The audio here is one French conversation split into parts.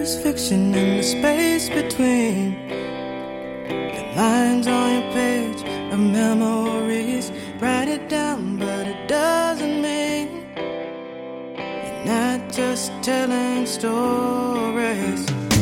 is fiction in the space between the lines on your page of memories. Write it down, but it doesn't mean you're not just telling stories.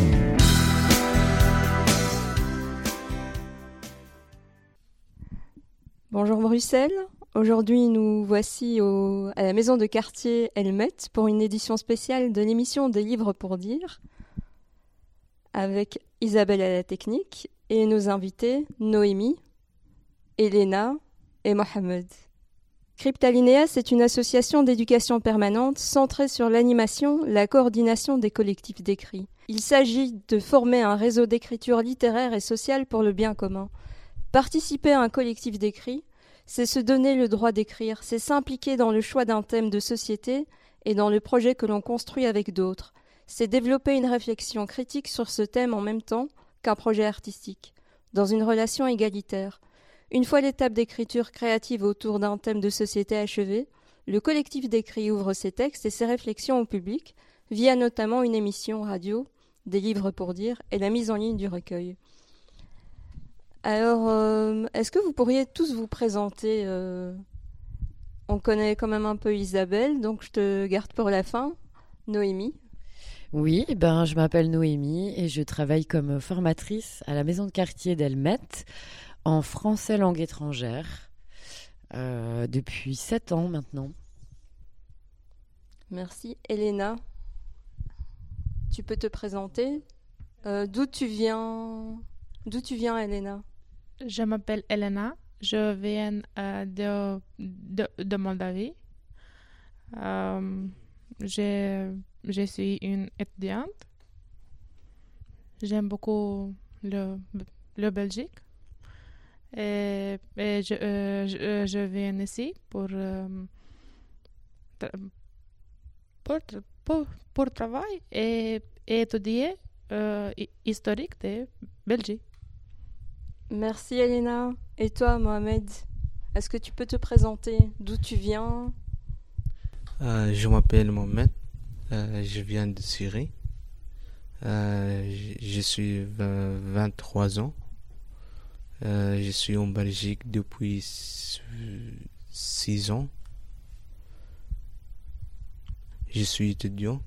Bonjour Bruxelles, aujourd'hui nous voici à la maison de quartier Elmet pour une édition spéciale de l'émission des livres pour dire avec Isabelle à la technique et nos invités Noémie, Elena et Mohamed. Cryptalinéa, c'est une association d'éducation permanente centrée sur l'animation, la coordination des collectifs d'écrit. Il s'agit de former un réseau d'écriture littéraire et sociale pour le bien commun. Participer à un collectif d'écrit, c'est se donner le droit d'écrire, c'est s'impliquer dans le choix d'un thème de société et dans le projet que l'on construit avec d'autres. C'est développer une réflexion critique sur ce thème en même temps qu'un projet artistique, dans une relation égalitaire. Une fois l'étape d'écriture créative autour d'un thème de société achevée, le collectif d'écrit ouvre ses textes et ses réflexions au public, via notamment une émission radio, des livres pour dire et la mise en ligne du recueil. Alors, est-ce que vous pourriez tous vous présenter On connaît quand même un peu Isabelle, donc je te garde pour la fin. Noémie. Oui, je m'appelle Noémie et je travaille comme formatrice à la maison de quartier d'Elmet en français langue étrangère depuis 7 ans maintenant. Merci. Elena, tu peux te présenter. D'où tu viens, Elena? Je m'appelle Elena, je viens de Moldavie. Je suis une étudiante. J'aime beaucoup le Belgique. Et je viens ici pour travail et étudier historique de Belgique. Merci Elena. Et toi Mohamed, est-ce que tu peux te présenter? D'où tu viens? Je m'appelle Mohamed, je viens de Syrie. Je suis 23 ans. Je suis en Belgique depuis 6 ans. Je suis étudiant.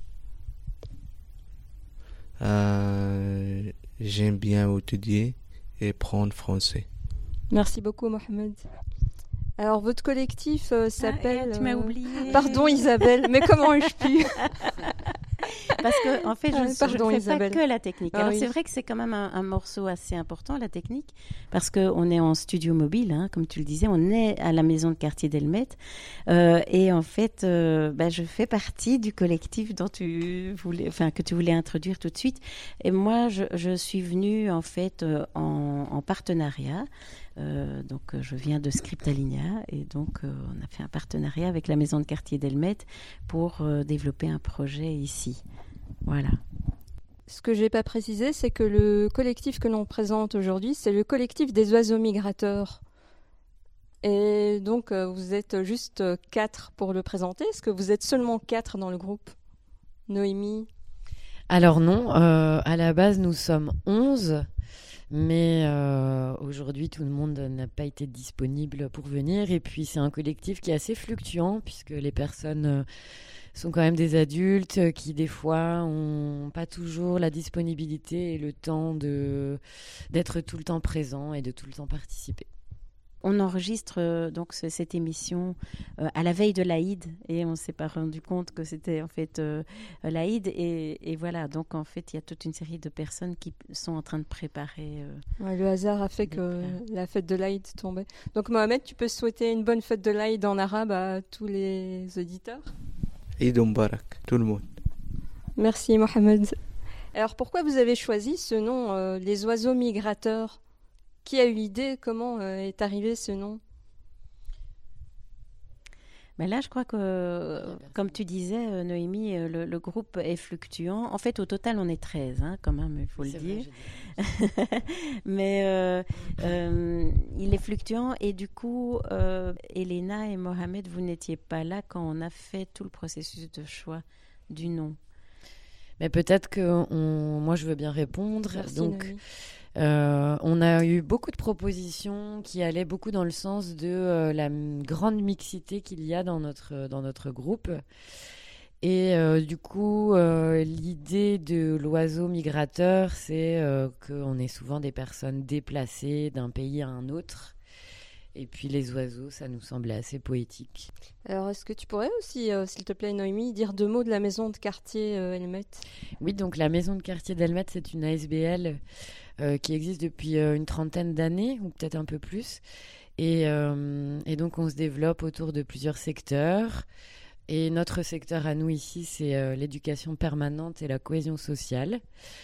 J'aime bien étudier et prendre français. Merci beaucoup Mohamed. Alors votre collectif s'appelle... tu m'as oublié. Pardon Isabelle, mais comment ai-je pu? Parce que en fait, je ne fais Isabelle. pas que la technique. Alors c'est vrai que c'est quand même un morceau assez important, la technique, parce qu'on est en studio mobile, comme tu le disais, on est à la maison de quartier d'Elmet. Et en fait, je fais partie du collectif que tu voulais introduire tout de suite. Et moi, je suis venue en fait en partenariat. Donc je viens de Scriptalinéa et donc on a fait un partenariat avec la maison de quartier d'Elmet pour développer un projet ici. Voilà. Ce que je n'ai pas précisé, c'est que le collectif que l'on présente aujourd'hui, c'est le collectif des oiseaux migrateurs. Et donc vous êtes juste 4 pour le présenter. Est-ce que vous êtes seulement 4 dans le groupe? Noémie? Alors non, à la base nous sommes 11. Mais aujourd'hui, tout le monde n'a pas été disponible pour venir. Et puis, c'est un collectif qui est assez fluctuant puisque les personnes sont quand même des adultes qui, des fois, n'ont pas toujours la disponibilité et le temps d'être tout le temps présents et de tout le temps participer. On enregistre donc cette émission à la veille de l'Aïd et on ne s'est pas rendu compte que c'était en fait l'Aïd et voilà, donc en fait il y a toute une série de personnes qui sont en train de préparer. Le hasard a fait que la fête de l'Aïd tombait. Donc Mohamed, tu peux souhaiter une bonne fête de l'Aïd en arabe à tous les auditeurs? Eid Mubarak, tout le monde. Merci Mohamed. Alors pourquoi vous avez choisi ce nom, les oiseaux migrateurs? Qui a eu l'idée? Comment est arrivé ce nom? Mais là, je crois que, comme tu disais, Noémie, le groupe est fluctuant. En fait, au total, on est 13, quand même, il faut le dire. Mais il est fluctuant. Et du coup, Elena et Mohamed, vous n'étiez pas là quand on a fait tout le processus de choix du nom. Mais peut-être que moi, je veux bien répondre. Merci, Donc, Noémie. on a eu beaucoup de propositions qui allaient beaucoup dans le sens de la grande mixité qu'il y a dans notre groupe. Et du coup, l'idée de l'oiseau migrateur, c'est qu'on est souvent des personnes déplacées d'un pays à un autre. Et puis les oiseaux, ça nous semblait assez poétique. Alors, est-ce que tu pourrais aussi, s'il te plaît, Noémie, dire 2 mots de la maison de quartier Helmets? Oui, donc la maison de quartier d'Elmet, c'est une ASBL qui existe depuis une 30aine d'années, ou peut-être un peu plus. Et donc, on se développe autour de plusieurs secteurs. Et notre secteur à nous ici, c'est l'éducation permanente et la cohésion sociale.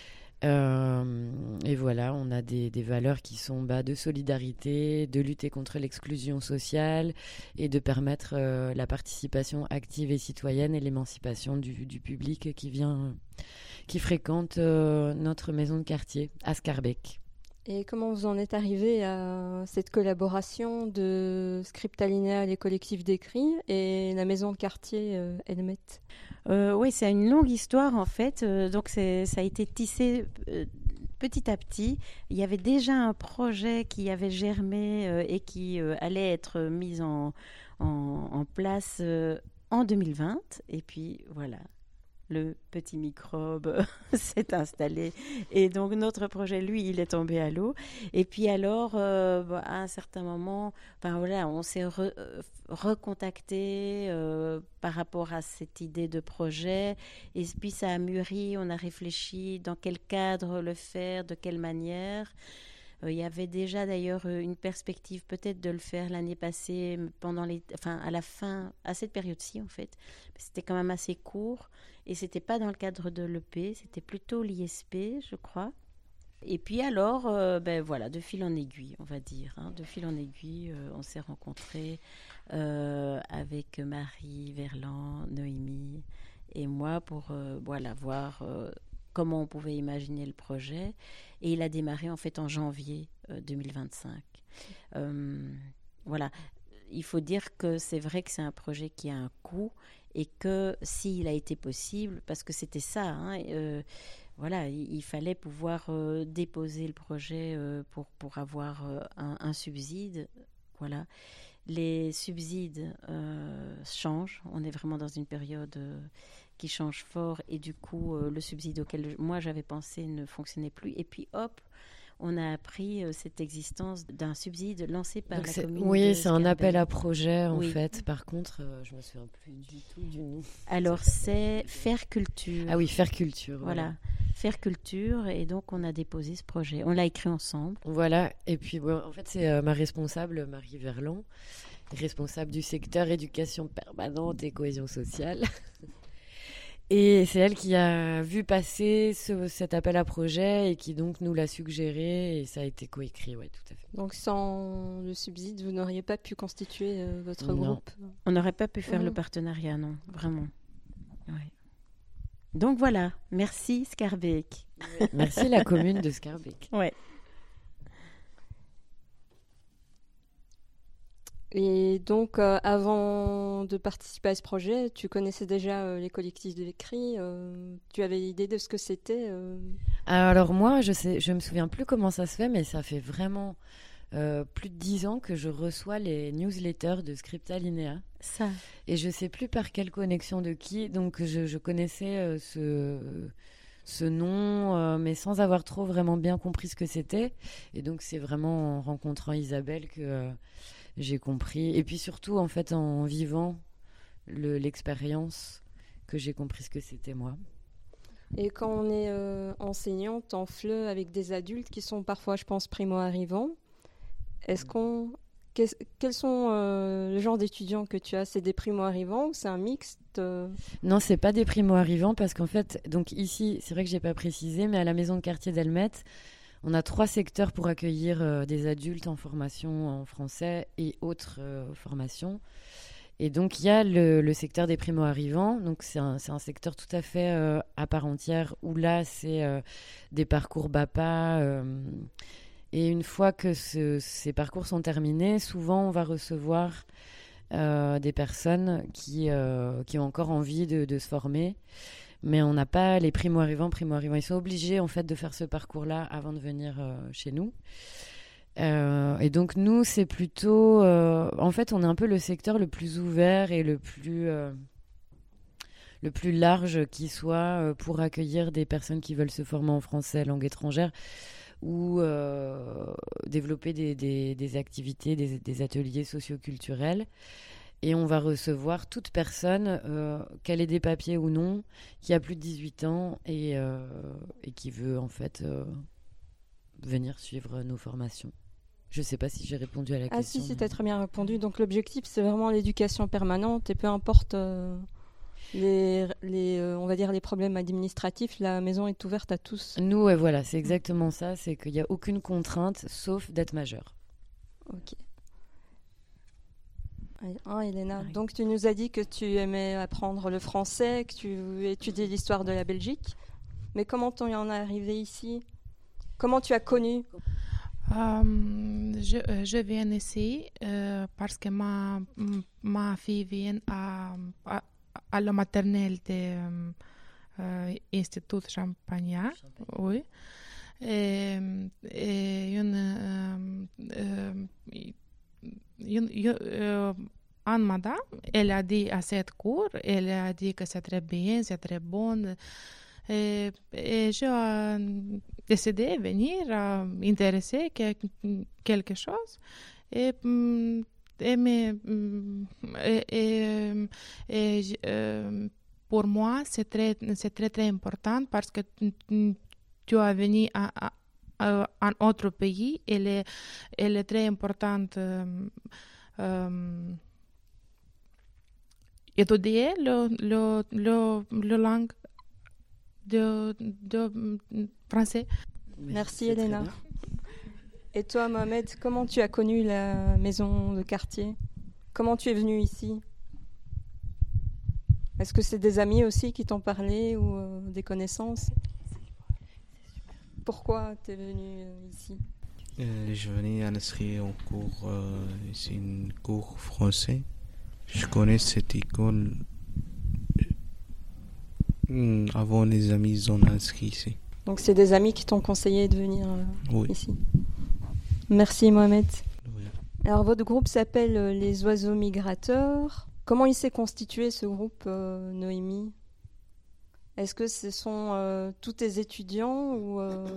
Et voilà, on a des valeurs qui sont de solidarité, de lutter contre l'exclusion sociale et de permettre la participation active et citoyenne et l'émancipation du public qui fréquente notre maison de quartier à Scarbeck. Et comment vous en êtes arrivé à cette collaboration de Scriptalinea, les collectifs d'écrit, et la maison de quartier Helmet? Oui, c'est une longue histoire en fait. Donc ça a été tissé petit à petit. Il y avait déjà un projet qui avait germé et qui allait être mis en place en 2020. Et puis voilà, le petit microbe s'est installé. Et donc notre projet, lui, il est tombé à l'eau. Et puis alors, à un certain moment, on s'est recontacté par rapport à cette idée de projet. Et puis ça a mûri, on a réfléchi dans quel cadre le faire, de quelle manière. Il y avait déjà d'ailleurs une perspective peut-être de le faire l'année passée, à cette période-ci en fait. C'était quand même assez court et c'était pas dans le cadre de l'EP, c'était plutôt l'ISP, je crois. Et puis alors, de fil en aiguille, on va dire. De fil en aiguille, on s'est rencontrés avec Marie Verland, Noémie et moi pour voir comment on pouvait imaginer le projet. Et il a démarré en fait en janvier 2025. Il faut dire que c'est vrai que c'est un projet qui a un coût et que s'il a été possible, parce que c'était ça, il fallait pouvoir déposer le projet pour avoir un subside. Voilà. Les subsides changent. On est vraiment dans une période qui change fort et du coup, le subside auquel moi j'avais pensé ne fonctionnait plus. Et puis hop, on a appris cette existence d'un subside lancé par la commune. Oui, c'est un appel à projet en Oui. fait. Par contre, je me souviens plus du tout du nom. Alors c'est Faire Culture. Ah oui, Faire Culture. Voilà. Faire Culture, et donc on a déposé ce projet. On l'a écrit ensemble. Voilà, et puis en fait c'est ma responsable, Marie Verland, responsable du secteur éducation permanente et cohésion sociale. Et c'est elle qui a vu passer cet appel à projet et qui donc nous l'a suggéré et ça a été coécrit, oui, tout à fait. Donc sans le subside, vous n'auriez pas pu constituer votre Non. groupe? On n'aurait pas pu faire le partenariat, non, vraiment. Ouais. Donc voilà, merci Scarbeck. Merci la commune de Scarbeck. Ouais. Et donc, avant de participer à ce projet, tu connaissais déjà les collectifs d'écrit, tu avais l'idée de ce que c'était Alors moi, je me souviens plus comment ça se fait, mais ça fait vraiment plus de 10 ans que je reçois les newsletters de Scriptalinea. Ça. Et je sais plus par quelle connexion de qui, donc je connaissais ce nom, mais sans avoir trop vraiment bien compris ce que c'était. Et donc c'est vraiment en rencontrant Isabelle que j'ai compris. Et puis surtout, en fait, en vivant l'expérience, que j'ai compris ce que c'était moi. Et quand on est enseignante en FLE avec des adultes qui sont parfois, je pense, primo-arrivants, quels sont le genre d'étudiants que tu as? C'est des primo-arrivants ou c'est un mixte Non, c'est pas des primo-arrivants parce qu'en fait, donc ici, c'est vrai que j'ai pas précisé, mais à la maison de quartier d'Helmet, on a 3 secteurs pour accueillir des adultes en formation en français et autres formations. Et donc, il y a le secteur des primo-arrivants. Donc, c'est un secteur tout à fait à part entière où là, c'est des parcours BAPA. Et une fois que ces parcours sont terminés, souvent, on va recevoir des personnes qui ont encore envie de se former. Mais on n'a pas les primo-arrivants. Ils sont obligés en fait de faire ce parcours-là avant de venir chez nous. Et donc nous, c'est plutôt... en fait, on est un peu le secteur le plus ouvert et le plus large qui soit pour accueillir des personnes qui veulent se former en français, langue étrangère, ou développer des activités, des ateliers socioculturels. Et on va recevoir toute personne, qu'elle ait des papiers ou non, qui a plus de 18 ans et qui veut en fait venir suivre nos formations. Je ne sais pas si j'ai répondu à la question. Ah si, tu as très bien répondu. Donc l'objectif, c'est vraiment l'éducation permanente et peu importe on va dire les problèmes administratifs, la maison est ouverte à tous. Nous, ouais, voilà, c'est exactement ça. C'est qu'il n'y a aucune contrainte sauf d'être majeur. Ok. Elena, donc tu nous as dit que tu aimais apprendre le français, que tu étudiais l'histoire de la Belgique. Mais comment tu en es arrivé ici? Comment tu as connu? Je viens ici parce que ma fille vient à la maternelle de Institut Champagnat. Oui. Une madame, elle a dit à cette cour, elle a dit que c'est très bien, c'est très bon. Et j'ai décidé de venir intéresser quelque chose. Et pour moi, c'est très, très important parce que tu as venu à un autre pays. Elle est très importante étudier la langue de français. Merci Elena. Et toi Mohamed, comment tu as connu la maison de quartier? Comment tu es venu ici? Est-ce que c'est des amis aussi qui t'ont parlé ou des connaissances? Pourquoi tu es venu ici? Je venais inscrire en cours, c'est une cours français. Je connais cette école. Avant, les amis ils ont inscrit ici. Donc c'est des amis qui t'ont conseillé de venir Oui. ici. Merci Mohamed. Oui. Alors votre groupe s'appelle les Oiseaux Migrateurs. Comment il s'est constitué ce groupe, Noémie? Est-ce que ce sont tous tes étudiants ou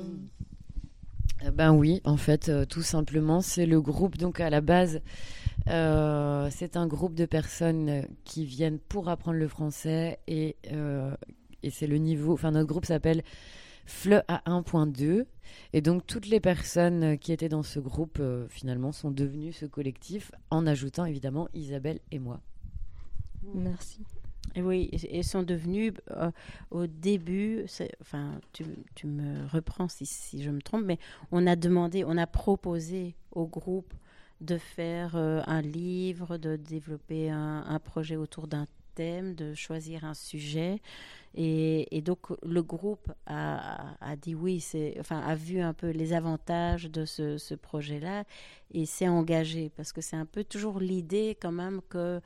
Ben oui, en fait, tout simplement, c'est le groupe. Donc à la base, c'est un groupe de personnes qui viennent pour apprendre le français et c'est le niveau. Enfin, notre groupe s'appelle FLE à 1.2 et donc toutes les personnes qui étaient dans ce groupe finalement sont devenues ce collectif, en ajoutant évidemment Isabelle et moi. Merci. Et oui, ils sont devenus au début, enfin, tu me reprends si je me trompe, mais on a proposé au groupe de faire un livre, de développer un projet autour d'un thème, de choisir un sujet. Et donc, le groupe a dit oui, a vu un peu les avantages de ce projet-là et s'est engagé parce que c'est un peu toujours l'idée quand même que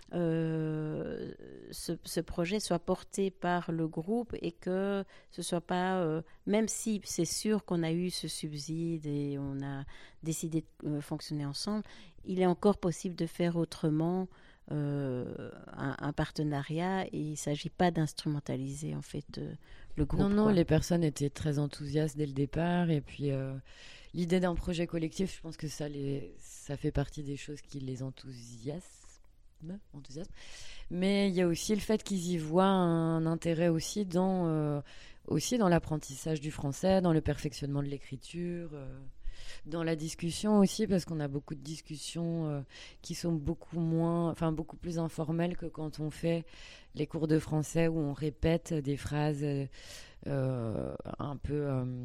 ce projet soit porté par le groupe et que ce soit pas, même si c'est sûr qu'on a eu ce subside et on a décidé de fonctionner ensemble, il est encore possible de faire autrement un partenariat et il ne s'agit pas d'instrumentaliser en fait le groupe. Non, les personnes étaient très enthousiastes dès le départ et puis l'idée d'un projet collectif, je pense que ça fait partie des choses qui les enthousiasment. Mais il y a aussi le fait qu'ils y voient un intérêt aussi dans l'apprentissage du français, dans le perfectionnement de l'écriture, dans la discussion aussi, parce qu'on a beaucoup de discussions qui sont beaucoup plus informelles que quand on fait les cours de français où on répète des phrases un peu...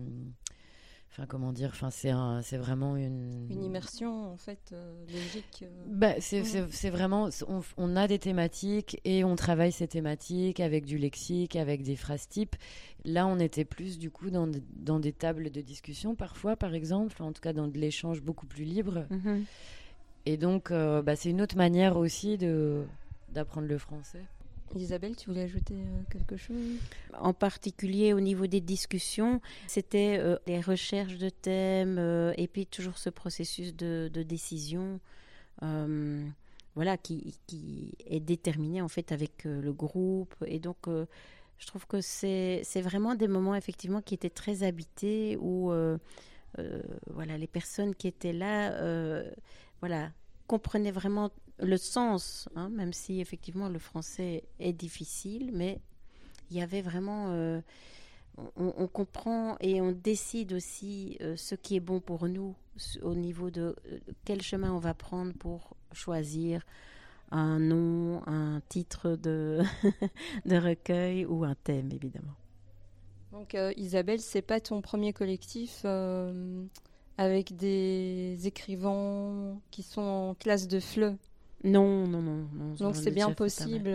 c'est vraiment une immersion en fait logique. C'est vraiment, on a des thématiques et on travaille ces thématiques avec du lexique, avec des phrases types. Là, on était plus du coup dans des tables de discussion parfois, par exemple, en tout cas dans de l'échange beaucoup plus libre. Et donc, c'est une autre manière aussi d'apprendre le français. Isabelle, tu voulais ajouter quelque chose? En particulier au niveau des discussions, c'était les recherches de thèmes et puis toujours ce processus de décision voilà, qui est déterminé en fait avec le groupe. Et donc, je trouve que c'est vraiment des moments effectivement qui étaient très habités où voilà, les personnes qui étaient là voilà, comprenaient vraiment le sens, hein, même si effectivement le français est difficile, mais il y avait vraiment on comprend et on décide aussi ce qui est bon pour nous au niveau de quel chemin on va prendre pour choisir un nom, un titre de, de recueil ou un thème, évidemment. Donc Isabelle, c'est pas ton premier collectif avec des écrivains qui sont en classe de FLE? Non. Donc c'est bien possible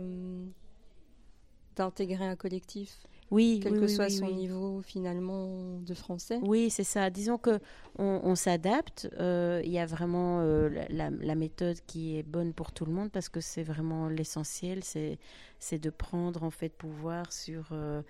d'intégrer un collectif, quel que soit son niveau finalement de français. Oui, c'est ça. Disons que on s'adapte. Il y a vraiment la méthode qui est bonne pour tout le monde parce que c'est vraiment l'essentiel, c'est de prendre en fait pouvoir sur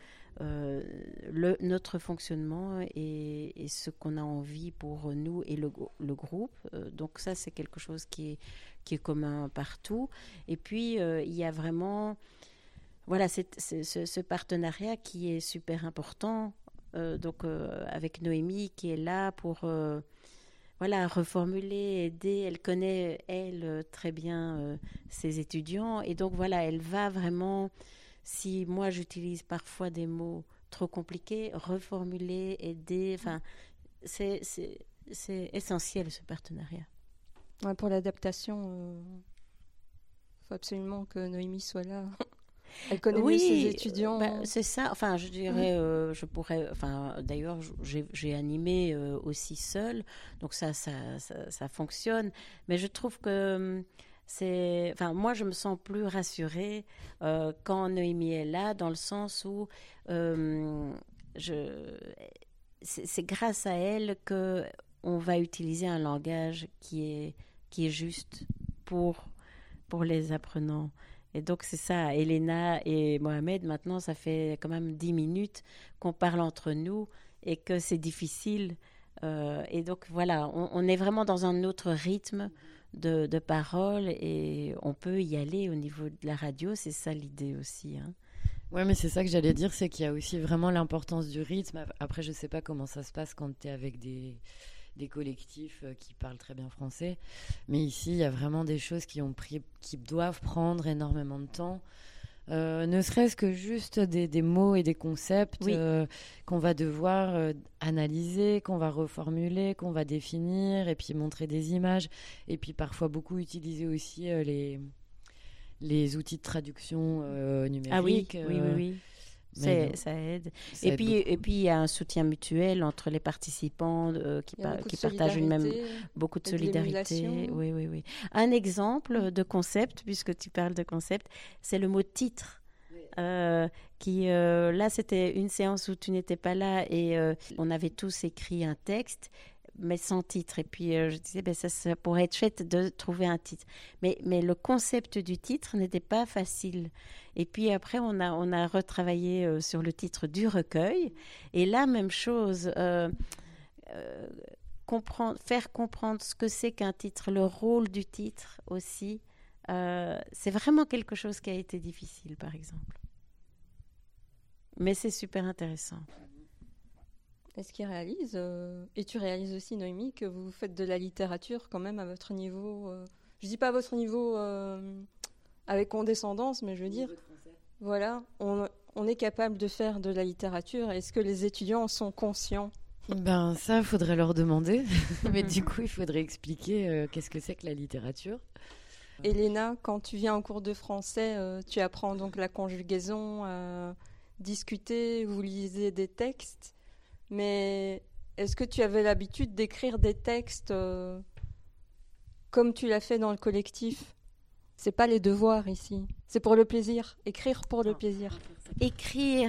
notre fonctionnement et ce qu'on a envie pour nous et le groupe. Donc ça, c'est quelque chose qui est commun partout. Et puis, il y a vraiment voilà, ce partenariat qui est super important. Donc, avec Noémie qui est là pour voilà, reformuler, aider. Elle connaît, elle, très bien ses étudiants. Et donc, voilà, elle va vraiment... Si moi j'utilise parfois des mots trop compliqués, reformuler, aider, enfin, c'est essentiel ce partenariat. Ouais, pour l'adaptation, faut absolument que Noémie soit là. Elle connaît mieux ses étudiants. C'est ça. Enfin, je dirais, je pourrais. Enfin, d'ailleurs, j'ai animé aussi seule, donc ça fonctionne. Mais je trouve que enfin, moi, je me sens plus rassurée quand Noémie est là, dans le sens où c'est grâce à elle que on va utiliser un langage qui est juste pour les apprenants. Et donc, c'est ça. Elena et Mohamed, maintenant, ça fait quand même 10 minutes qu'on parle entre nous et que c'est difficile. Et donc, voilà, on est vraiment dans un autre rythme de parole et on peut y aller au niveau de la radio. C'est ça l'idée aussi. Hein. Ouais, mais c'est ça que j'allais dire, c'est qu'il y a aussi vraiment l'importance du rythme. Après, je sais pas comment ça se passe quand tu es avec des collectifs qui parlent très bien français. Mais ici, il y a vraiment des choses qui doivent prendre énormément de temps. Ne serait-ce que juste des mots et des concepts qu'on va devoir analyser, qu'on va reformuler, qu'on va définir, et puis montrer des images. Et puis parfois beaucoup utiliser aussi les outils de traduction numérique. Ah oui. Ça aide. Et puis il y a un soutien mutuel entre les participants qui partagent beaucoup de solidarité. Oui. Un exemple de concept, puisque tu parles de concept, c'est le mot titre. Là, c'était une séance où tu n'étais pas là et on avait tous écrit un texte mais sans titre. Et puis, je disais, ça pourrait être chouette de trouver un titre. Mais le concept du titre n'était pas facile. Et puis après, on a retravaillé sur le titre du recueil. Et là, même chose, faire comprendre ce que c'est qu'un titre, le rôle du titre aussi, c'est vraiment quelque chose qui a été difficile, par exemple. Mais c'est super intéressant. Est-ce qu'ils réalisent, et tu réalises aussi, Noémie, que vous faites de la littérature quand même à votre niveau, je dis pas à votre niveau avec condescendance, mais je veux dire, voilà, on est capable de faire de la littérature. Est-ce que les étudiants en sont conscients? Ben ça, il faudrait leur demander, mais du coup, il faudrait expliquer qu'est-ce que c'est que la littérature. Elena, quand tu viens en cours de français, tu apprends donc la conjugaison, discuter, vous lisez des textes. Mais est-ce que tu avais l'habitude d'écrire des textes comme tu l'as fait dans le collectif? C'est pas les devoirs ici, c'est pour le plaisir. Écrire pour le plaisir. Écrire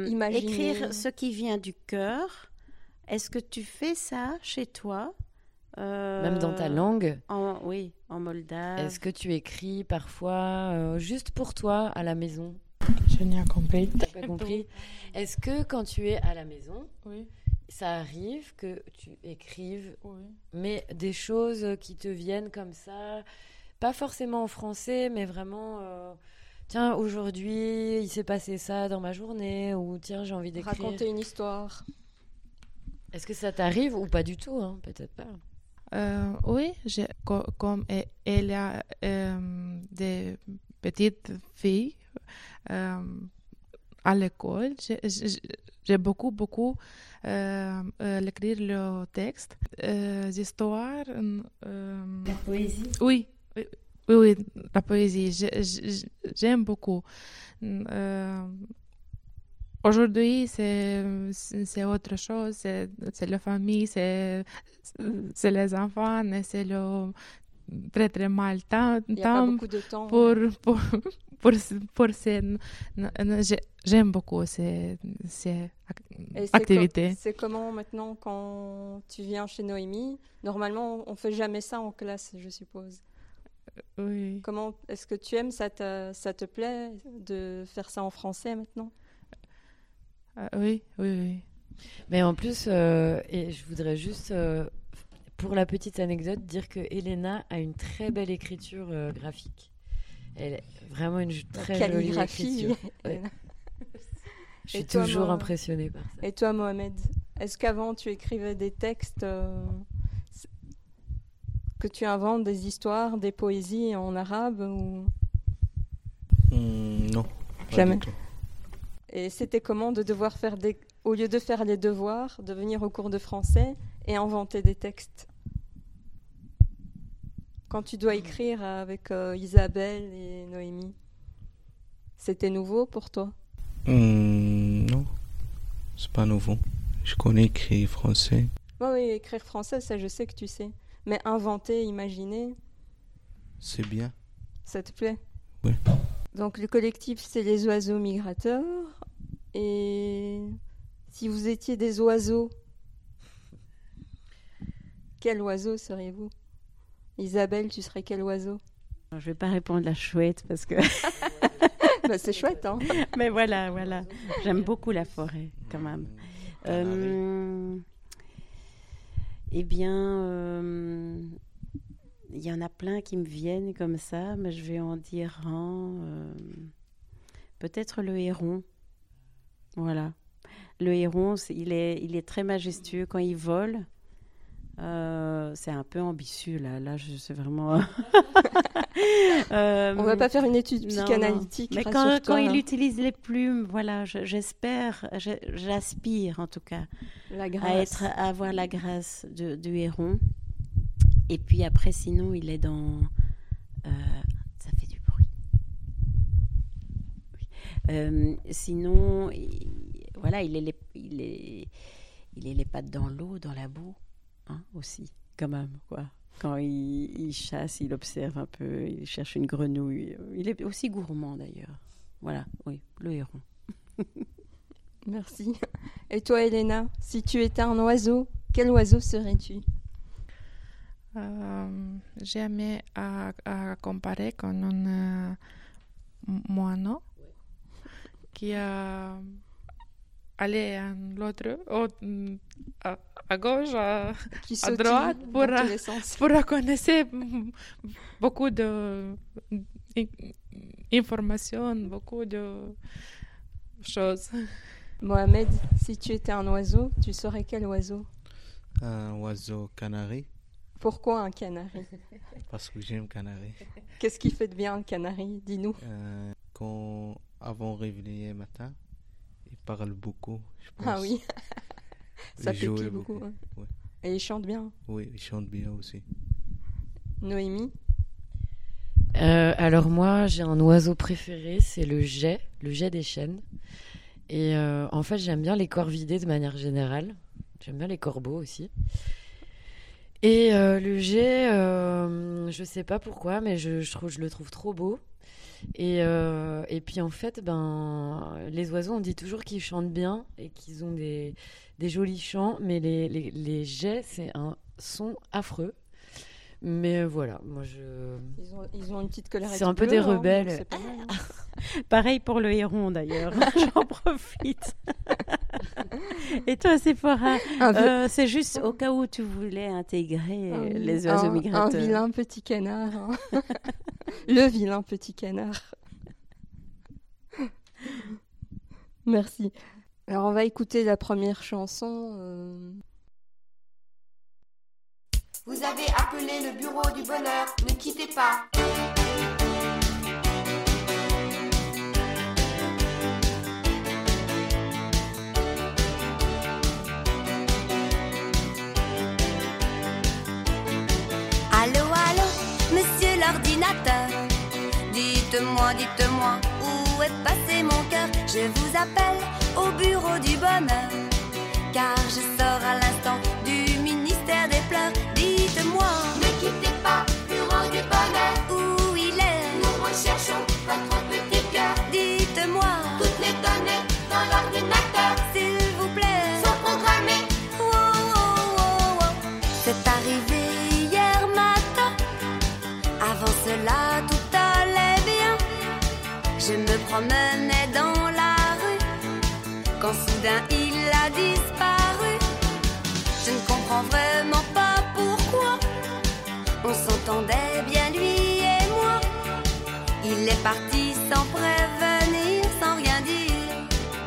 ce qui vient du cœur. Est-ce que tu fais ça chez toi Même dans ta langue. Oui, en moldave. Est-ce que tu écris parfois juste pour toi à la maison? Je n'ai pas compris. T'as pas compris? Est-ce que quand tu es à la maison, Oui, ça arrive que tu écrives, oui. mais des choses qui te viennent comme ça, pas forcément en français, mais vraiment, tiens, aujourd'hui, il s'est passé ça dans ma journée, ou tiens, j'ai envie d'écrire. Raconter une histoire. Est-ce que ça t'arrive ou pas du tout, hein? Peut-être pas. Oui, comme il y a des petites filles à l'école, j'ai beaucoup l'écrire le texte, histoires. La poésie. Oui, la poésie, j'aime beaucoup. Aujourd'hui, c'est autre chose, c'est la famille, c'est les enfants, et c'est le très très mal temps Il n'y a pas beaucoup de temps. pour j'aime beaucoup ces Et activités. C'est comment maintenant quand tu viens chez Noémie? Normalement, on ne fait jamais ça en classe, je suppose. Oui. Comment est-ce que tu aimes ça te plaît de faire ça en français maintenant? Oui. Mais en plus, et je voudrais juste, pour la petite anecdote, dire que Elena a une très belle écriture graphique. Elle a vraiment une très jolie Calligraphie. écriture. Ouais. Je suis toujours impressionnée par ça. Et toi, Mohamed, est-ce qu'avant tu écrivais des textes que tu inventes des histoires, des poésies en arabe ou... Non. Pas Jamais. du tout. Et c'était comment de devoir faire au lieu de faire les devoirs, de venir au cours de français et inventer des textes? Quand tu dois écrire avec Isabelle et Noémie, c'était nouveau pour toi? Non, c'est pas nouveau. Je connais écrire français. Oui, écrire français, ça je sais que tu sais. Mais inventer, imaginer, C'est bien. ça te plaît? Oui. Donc le collectif, c'est les oiseaux migrateurs. Et si vous étiez des oiseaux, quel oiseau seriez-vous? Isabelle, tu serais quel oiseau? Je ne vais pas répondre la chouette parce que... Bah, c'est chouette, hein? Mais voilà. J'aime beaucoup la forêt, quand même. Eh bien, il y en a plein qui me viennent comme ça, mais je vais en dire un. Peut-être le héron. Voilà. Le héron, il est très majestueux quand il vole. C'est un peu ambitieux, là. Là, je sais vraiment... On va pas faire une étude psychanalytique. Mais quand il utilise les plumes, voilà, j'aspire en tout cas à avoir la grâce du héron. Et puis après, sinon, il est dans... ça fait du bruit. Oui. Sinon, voilà, il est les pattes dans l'eau, dans la boue, hein, aussi, quand même, quoi. Quand il chasse, il observe un peu, il cherche une grenouille. Il est aussi gourmand, d'ailleurs. Voilà, oui, le héron. Merci. Et toi, Elena, si tu étais un oiseau, quel oiseau serais-tu? J'aimais à comparer con un moineau qui a allé à l'autre, à gauche, à droite, pour connaître beaucoup d'informations, beaucoup de choses. Mohamed, si tu étais un oiseau, tu serais quel oiseau? Un oiseau canari. Pourquoi un canari? Parce que j'aime canari. Qu'est-ce qui fait de bien un canari? Dis-nous. Avant de réveiller matin, il parle beaucoup, je pense. Ah oui. Ça Il pépit joue beaucoup. Hein. Ouais. Et il chante bien. Oui, il chante bien aussi. Noémie? Alors moi, j'ai un oiseau préféré, c'est le geai des chênes. Et en fait, j'aime bien les corvidés de manière générale. J'aime bien les corbeaux aussi. Et le jet, je sais pas pourquoi, mais je le trouve trop beau. Et puis en fait, les oiseaux, on dit toujours qu'ils chantent bien et qu'ils ont des jolis chants, mais les jets, c'est un son affreux. Mais voilà, moi Ils ont une petite collerette. C'est un peu bleue, des rebelles. C'est pas mal, hein. Pareil pour le héron d'ailleurs, j'en profite. Et toi, Sephora, c'est juste au cas où tu voulais intégrer les oiseaux migrateurs. Un vilain petit canard. Hein. Le vilain petit canard. Merci. Alors on va écouter la première chanson. Vous avez appelé le bureau du bonheur, ne quittez pas. Allô, allô, monsieur l'ordinateur. Dites-moi, où est passé mon cœur? Je vous appelle au bureau du bonheur, car je sors à l'instant du ministère des pleurs. Dites-moi, Ne quittez pas, bureau du bonheur. où il est? Nous recherchons votre petit cœur. Dites-moi, Toutes les données dans l'ordinateur s'il vous plaît. sont programmées. Oh, oh, oh, oh. C'est arrivé hier matin. Avant cela, tout allait bien. Je me promenais dans la rue, quand soudain il a disparu. Je ne comprends vraiment pas pourquoi. On s'entendait bien lui et moi. Il est parti sans prévenir, sans rien dire.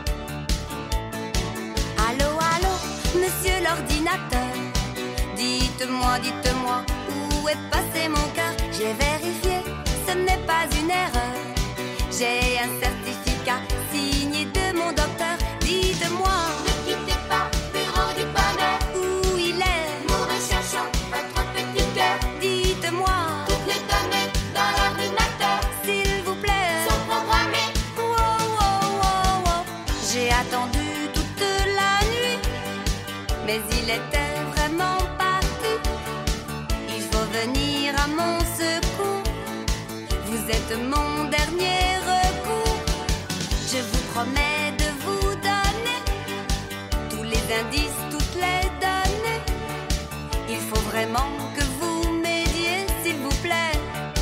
Allô, allô, monsieur l'ordinateur. Dites-moi, où est passé mon cœur? J'ai vérifié, ce n'est pas une erreur. J'ai un certificat signé de mon docteur. Dites-moi, Ne quittez pas, bureau du bonheur. où il est? Nous recherchons votre petit cœur. Dites-moi, Toutes les données dans l'ordinateur s'il vous plaît. sont programmées. Oh, oh, oh, oh. J'ai attendu toute la nuit, mais il était vraiment parti. Il faut venir à mon secours. Vous êtes mon dernier recours. Je vous promets de vous donner tous les indices, toutes les données. Il faut vraiment que vous m'aidiez, s'il vous plaît.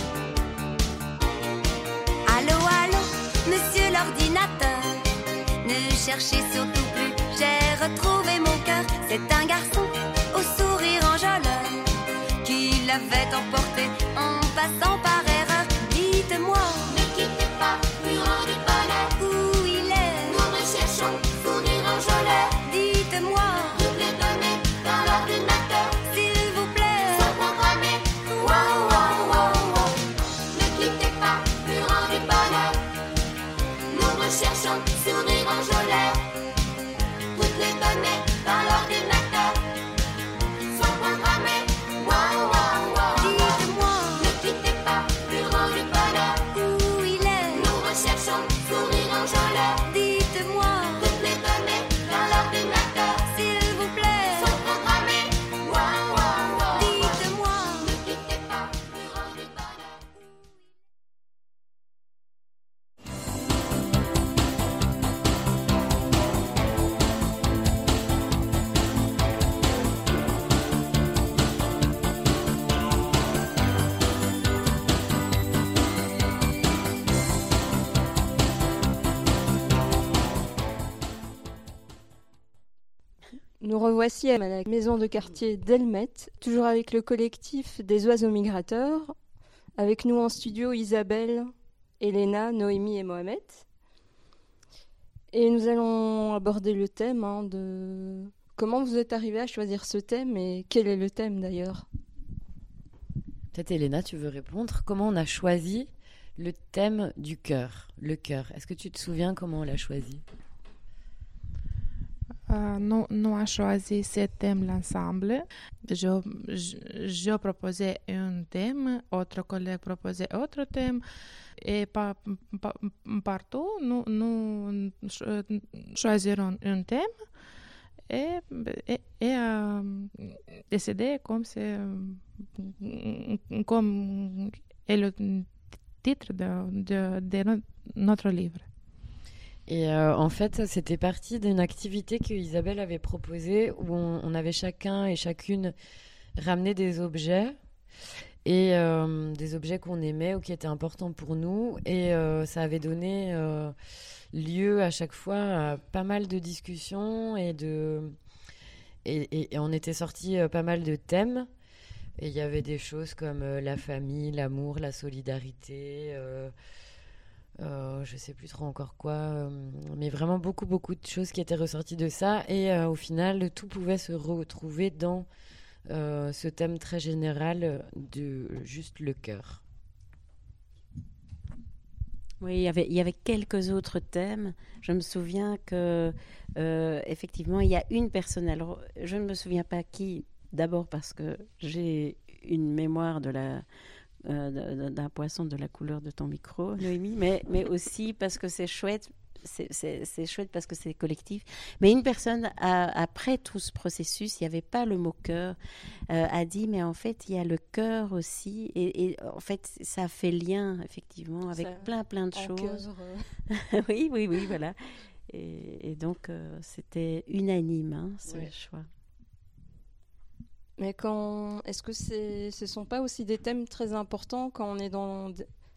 Allô, allô, monsieur l'ordinateur. Ne cherchez surtout plus, j'ai retrouvé mon cœur. C'est un garçon au sourire enjôleur qui l'avait emporté en passant par erreur. Dites-moi, Ne quittez pas, bureau du bonheur. où il est? Nous recherchons sourire enjôleur. Dites-moi, Toutes les données dans l'ordinateur s'il vous plaît. sont programmées. Wow, wow, wow, wow. Ne quittez pas, bureau du bonheur. Nous recherchons sourire enjôleur. Toutes les données dans l'ordinateur sont programmées. Wow, wow, wow, wow. Dites-moi, Ne quittez pas, bureau du bonheur. où il est? Nous recherchons sourire enjôleur. Dites-moi, Toutes les données dans l'ordinateur s'il vous plaît. sont programmées. Wow, wow, wow. Dites-moi. Ne quittez pas, bureau du bonheur. Nous revoici à la maison de quartier d'Elmet, toujours avec le collectif des oiseaux migrateurs. Avec nous en studio Isabelle, Elena, Noémie et Mohamed. Et nous allons aborder le thème de comment vous êtes arrivés à choisir ce thème et quel est le thème d'ailleurs. Peut-être Elena, tu veux répondre? Comment on a choisi le thème du cœur? Le cœur. Est-ce que tu te souviens comment on l'a choisi? Nous avons choisi ce thème ensemble. Je proposais un thème, autre collègue proposait autre thème. Et partout, nous choisirons un thème décédé comme comme est le titre de notre livre. Et en fait, ça, c'était parti d'une activité que Isabelle avait proposée où on avait chacun et chacune ramené des objets et des objets qu'on aimait ou qui étaient importants pour nous. Et ça avait donné lieu à chaque fois à pas mal de discussions et on était sortis pas mal de thèmes. Et il y avait des choses comme la famille, l'amour, la solidarité... je sais plus trop encore quoi, mais vraiment beaucoup de choses qui étaient ressorties de ça. Et au final, tout pouvait se retrouver dans ce thème très général de juste le cœur. Oui, il y avait quelques autres thèmes. Je me souviens que, effectivement, il y a une personne. Alors, je ne me souviens pas qui, d'abord parce que j'ai une mémoire d'un poisson de la couleur de ton micro, Noémie, mais aussi parce que c'est chouette. C'est chouette parce que c'est collectif. Mais une personne, après tout ce processus, il n'y avait pas le mot cœur, a dit, mais en fait, il y a le cœur aussi. Et en fait, ça fait lien, effectivement, avec Ça, plein de choses. Cœur, Oui, voilà. Et donc, c'était unanime, ce choix. Mais est-ce que ce sont pas aussi des thèmes très importants quand on est dans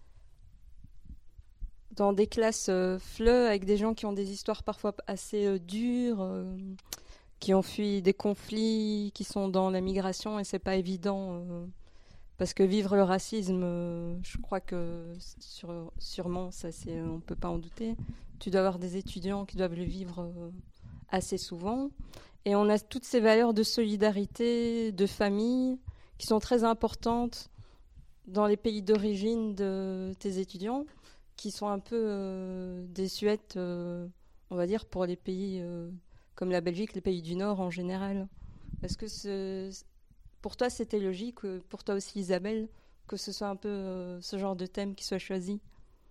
des classes FLE avec des gens qui ont des histoires parfois assez dures, qui ont fui des conflits, qui sont dans la migration et c'est pas évident parce que vivre le racisme, je crois que sûrement ça on peut pas en douter. Tu dois avoir des étudiants qui doivent le vivre assez souvent. Et on a toutes ces valeurs de solidarité, de famille, qui sont très importantes dans les pays d'origine de tes étudiants, qui sont un peu désuètes, on va dire, pour les pays comme la Belgique, les pays du Nord en général. Est-ce que pour toi, c'était logique, pour toi aussi, Isabelle, que ce soit un peu ce genre de thème qui soit choisi ?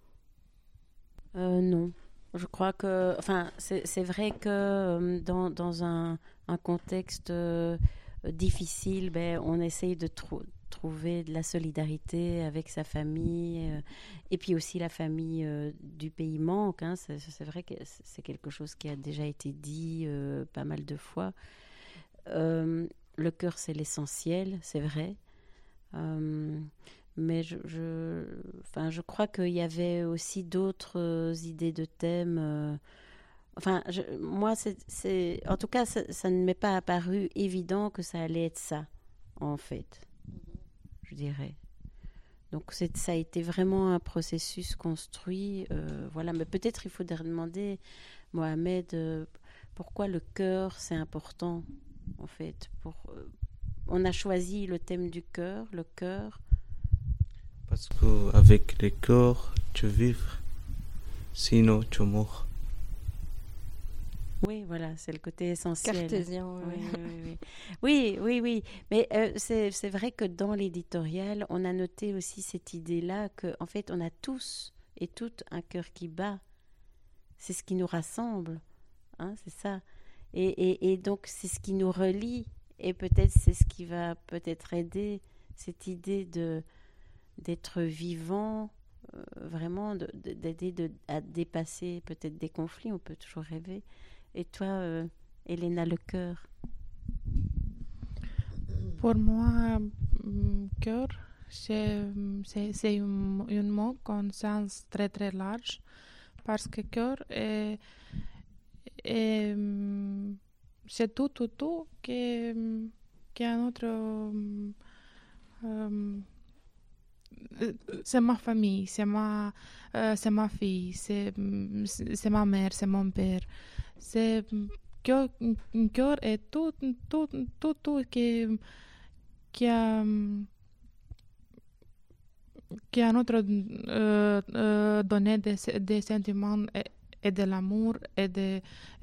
Non. Je crois que, enfin, c'est vrai que dans un contexte difficile, on essaye de trouver de la solidarité avec sa famille et puis aussi la famille du pays manque. Hein. C'est vrai que c'est quelque chose qui a déjà été dit pas mal de fois. Le cœur, c'est l'essentiel, c'est vrai. Mais je crois qu'il y avait aussi d'autres idées de thèmes. Moi, en tout cas, ça ne m'est pas apparu évident que ça allait être ça, en fait, je dirais. Donc, ça a été vraiment un processus construit. Voilà. Mais peut-être il faudrait demander, Mohamed, pourquoi le cœur, c'est important, en fait. On a choisi le thème du cœur, le cœur. Parce qu'avec le corps, tu vivres, sinon tu meurs. Oui, voilà, c'est le côté essentiel. Cartésien, oui. Mais c'est vrai que dans l'éditorial, on a noté aussi cette idée-là qu'en fait, on a tous et toutes un cœur qui bat. C'est ce qui nous rassemble, hein, c'est ça. Et donc, c'est ce qui nous relie. Et peut-être c'est ce qui va peut-être aider cette idée d'être vivant, vraiment d'aider à dépasser peut-être des conflits, on peut toujours rêver. Et toi, Elena, le cœur? Pour moi, cœur, c'est un mot qu'on sens très très large parce que cœur c'est tout qui est notre... c'est ma famille, c'est ma fille, c'est ma mère, c'est mon père. C'est cœur est tout qui a notre donné des sentiments et de l'amour et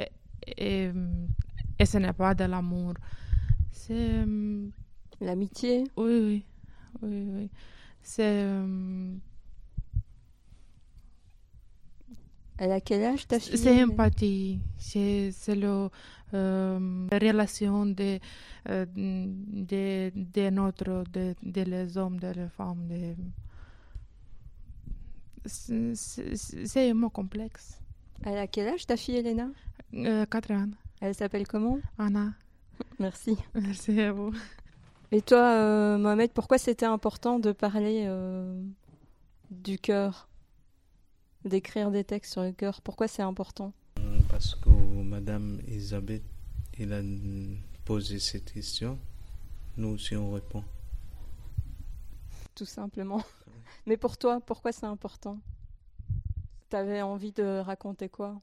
ce n'est pas de l'amour. C'est l'amitié. Oui. C'est Elle a quel âge ta fille? C'est empathie, c'est la relation de les hommes, de les femmes. C'est un mot complexe. Elle a quel âge ta fille Elena? 4 ans. Elle s'appelle comment? Anna, Merci. merci à vous. Et toi, Mohamed, pourquoi c'était important de parler du cœur, d'écrire des textes sur le cœur? Pourquoi c'est important? Parce que Madame Elisabeth, elle a posé cette question. Nous aussi, on répond. Tout simplement. Mais pour toi, pourquoi c'est important? T'avais envie de raconter quoi?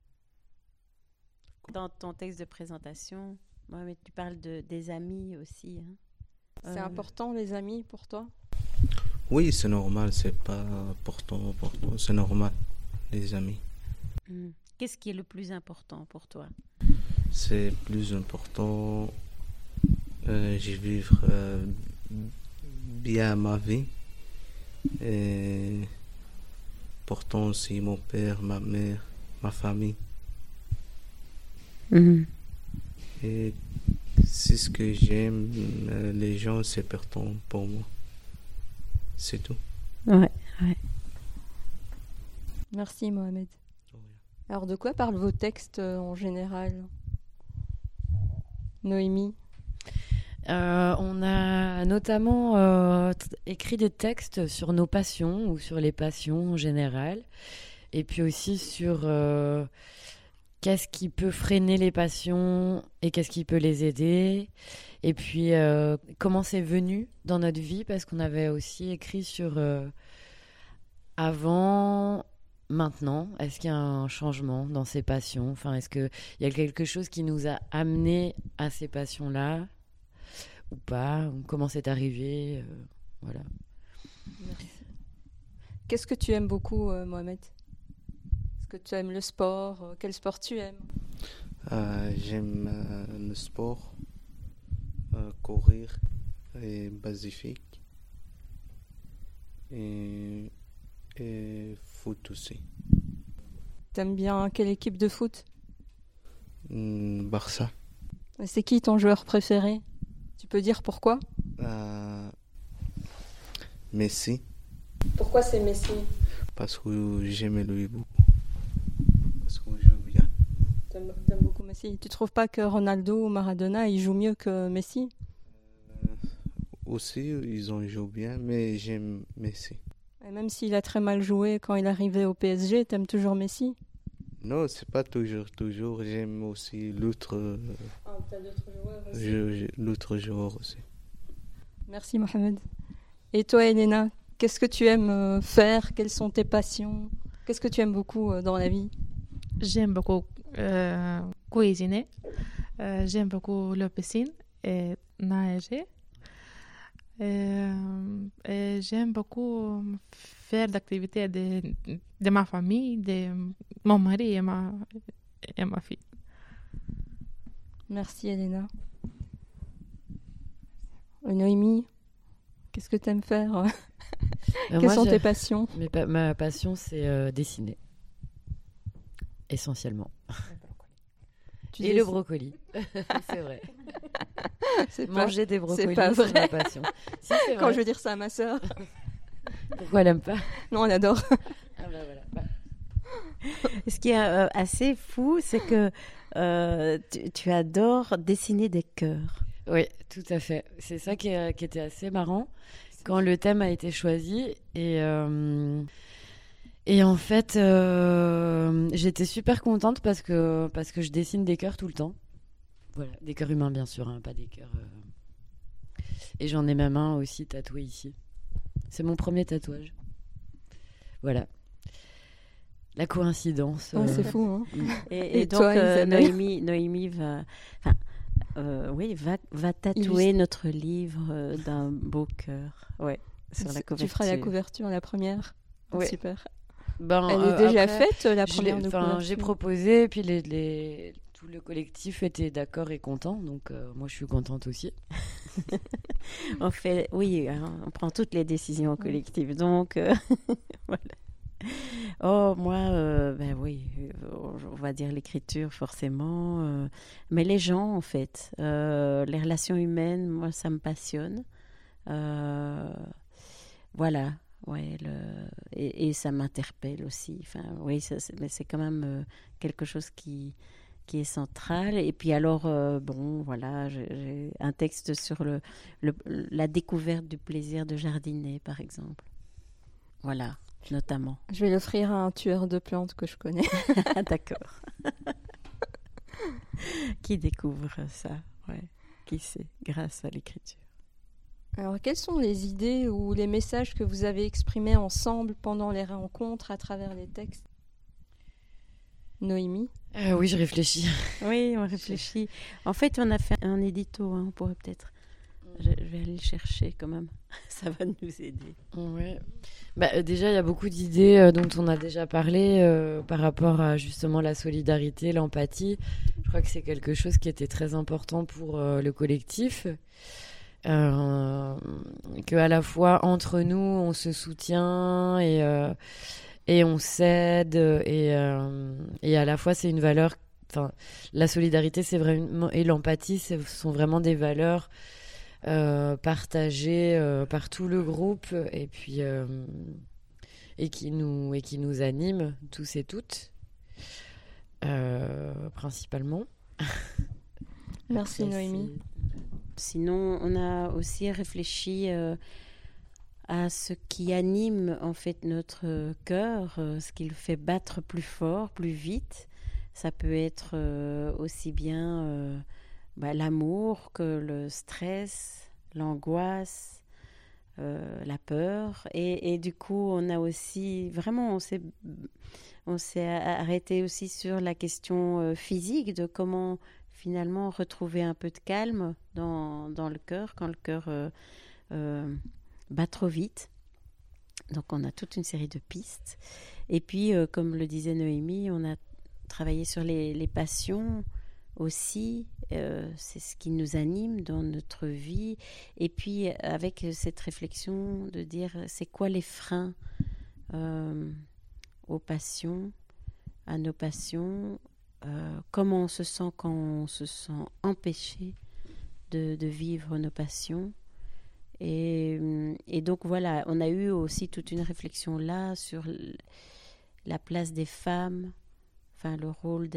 Dans ton texte de présentation, Mohamed, tu parles des amis aussi. Hein. C'est important, les amis, pour toi? Oui, c'est normal, c'est pas important, c'est normal, les amis. Qu'est-ce qui est le plus important pour toi? C'est plus important, je vivre bien ma vie. Et pourtant aussi mon père, ma mère, ma famille. Et c'est ce que j'aime, les gens, c'est important pour moi. C'est tout. Ouais. Merci Mohamed. Alors de quoi parlent vos textes en général? Noémie? On a notamment écrit des textes sur nos passions ou sur les passions en général, et puis aussi sur qu'est-ce qui peut freiner les passions et qu'est-ce qui peut les aider, et puis comment c'est venu dans notre vie, parce qu'on avait aussi écrit sur avant, maintenant, est-ce qu'il y a un changement dans ces passions, enfin, est-ce qu'il y a quelque chose qui nous a amené à ces passions-là ou pas, ou comment c'est arrivé, voilà. Merci. Qu'est-ce que tu aimes beaucoup, Mohamed? Est-ce que tu aimes le sport? Quel sport tu aimes? J'aime le sport, courir et basifique, et foot aussi. T'aimes bien quelle équipe de foot? Barça. Et c'est qui ton joueur préféré? Tu peux dire pourquoi? Messi. Pourquoi c'est Messi? Parce que j'aime lui beaucoup. Parce qu'on joue bien. T'aimes beaucoup Messi. Tu trouves pas que Ronaldo ou Maradona ils jouent mieux que Messi? Aussi, ils ont joué bien, mais j'aime Messi. Et même s'il a très mal joué quand il est arrivé au PSG, t'aimes toujours Messi? Non, c'est pas toujours. J'aime aussi l'autre. T'as d'autres joueurs aussi. L'autre joueur aussi. Merci Mohamed. Et toi Elena, qu'est-ce que tu aimes faire? Quelles sont tes passions? Qu'est-ce que tu aimes beaucoup dans la vie? J'aime beaucoup cuisiner. J'aime beaucoup la piscine et nager. Et j'aime beaucoup faire d'activités de ma famille, de mon mari et ma fille. Merci Elena. Noémie, qu'est-ce que tu aimes faire? Quelles sont tes passions? Ma passion, c'est dessiner. Essentiellement. Et le brocoli. C'est vrai. Manger des brocolis, c'est pas vrai. C'est ma passion. Si, c'est Quand vrai. je veux dire ça à ma sœur. Pourquoi elle aime pas? Non, elle adore. Ah bah voilà. Ce qui est assez fou, c'est que tu adores dessiner des cœurs. Oui, tout à fait. C'est ça qui était assez marrant quand le thème a été choisi. Et en fait, j'étais super contente parce que je dessine des cœurs tout le temps. Voilà, des cœurs humains bien sûr, hein, pas des cœurs. Et j'en ai même un aussi tatoué ici. C'est mon premier tatouage. Voilà. La coïncidence. C'est fou, hein. Et donc, toi, Isabelle Noémie va tatouer notre livre d'un beau cœur. Ouais, sur la couverture. Tu feras la couverture, la première. Ouais. Super. Ben, Elle est déjà après, faite, la première de couverture. j'ai proposé, puis tout le collectif était d'accord et content, donc moi je suis contente aussi. On prend toutes les décisions collectives, donc voilà. Oh, moi, ben oui, on va dire l'écriture forcément, mais les gens en fait, les relations humaines, moi ça me passionne. Euh, voilà, ouais, et ça m'interpelle aussi. Enfin, oui, mais c'est quand même quelque chose qui est central. Et puis alors, bon, voilà, j'ai un texte sur la découverte du plaisir de jardiner, par exemple. Voilà, notamment. Je vais l'offrir à un tueur de plantes que je connais. D'accord. Qui découvre ça, ouais. Qui sait, grâce à l'écriture. Alors, quelles sont les idées ou les messages que vous avez exprimés ensemble pendant les rencontres à travers les textes? Noémie? Oui, je réfléchis. Oui, on réfléchit. En fait, on a fait un édito, hein, on pourrait peut-être... Je vais aller le chercher quand même. Ça va nous aider. Ouais. Déjà, il y a beaucoup d'idées dont on a déjà parlé par rapport à justement la solidarité, l'empathie. Je crois que c'est quelque chose qui était très important pour le collectif. Que à la fois entre nous, on se soutient et on s'aide et à la fois c'est une valeur. Enfin, la solidarité, c'est vraiment et l'empathie, sont vraiment des valeurs partagées par tout le groupe et puis et qui nous animent tous et toutes principalement. Merci Noémie. Sinon, on a aussi réfléchi à ce qui anime en fait notre cœur, ce qui le fait battre plus fort, plus vite. Ça peut être aussi bien l'amour que le stress, l'angoisse, la peur. Et du coup, on a aussi vraiment, on s'est arrêté aussi sur la question physique de comment finalement retrouver un peu de calme dans le cœur quand le cœur bat trop vite. Donc on a toute une série de pistes. Et puis, comme le disait Noémie, on a travaillé sur les passions aussi. C'est ce qui nous anime dans notre vie. Et puis avec cette réflexion de dire c'est quoi les freins aux passions, à nos passions, comment on se sent quand on se sent empêché de vivre nos passions. Et donc voilà, on a eu aussi toute une réflexion là sur la place des femmes, enfin le rôle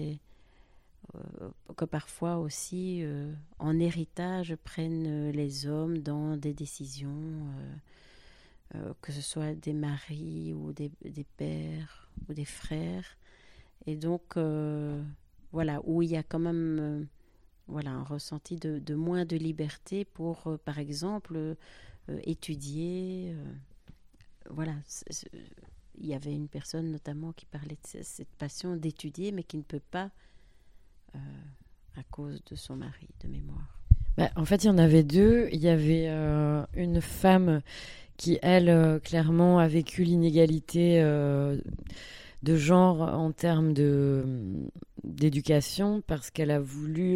que parfois aussi en héritage prennent les hommes dans des décisions, que ce soit des maris ou des pères ou des frères. Et donc, voilà, où il y a quand même un ressenti de moins de liberté pour, par exemple, étudier. Voilà, il y avait une personne notamment qui parlait de cette passion d'étudier, mais qui ne peut pas à cause de son mari, de mémoire. En fait, il y en avait deux. Il y avait une femme qui, elle, clairement a vécu l'inégalité de genre en termes d'éducation parce qu'elle a voulu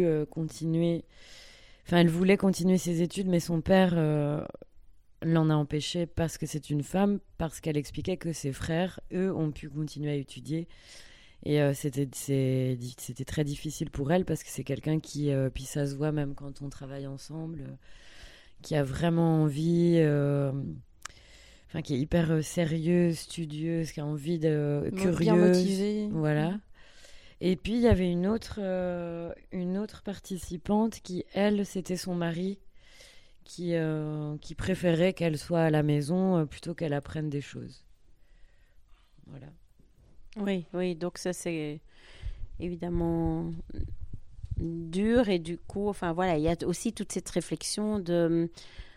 elle voulait continuer ses études, mais son père l'en a empêché parce que c'est une femme, parce qu'elle expliquait que ses frères, eux, ont pu continuer à étudier. Et c'était très difficile pour elle parce que c'est quelqu'un qui, puis ça se voit même quand on travaille ensemble, qui a vraiment envie... qui est hyper sérieuse, studieuse, qui a envie de... curieuse. Bien motivée. Voilà. Et puis, il y avait une autre participante qui, elle, c'était son mari, qui préférait qu'elle soit à la maison plutôt qu'elle apprenne des choses. Voilà. Oui, donc ça, c'est évidemment dur. Et du coup, il y a aussi toute cette réflexion de...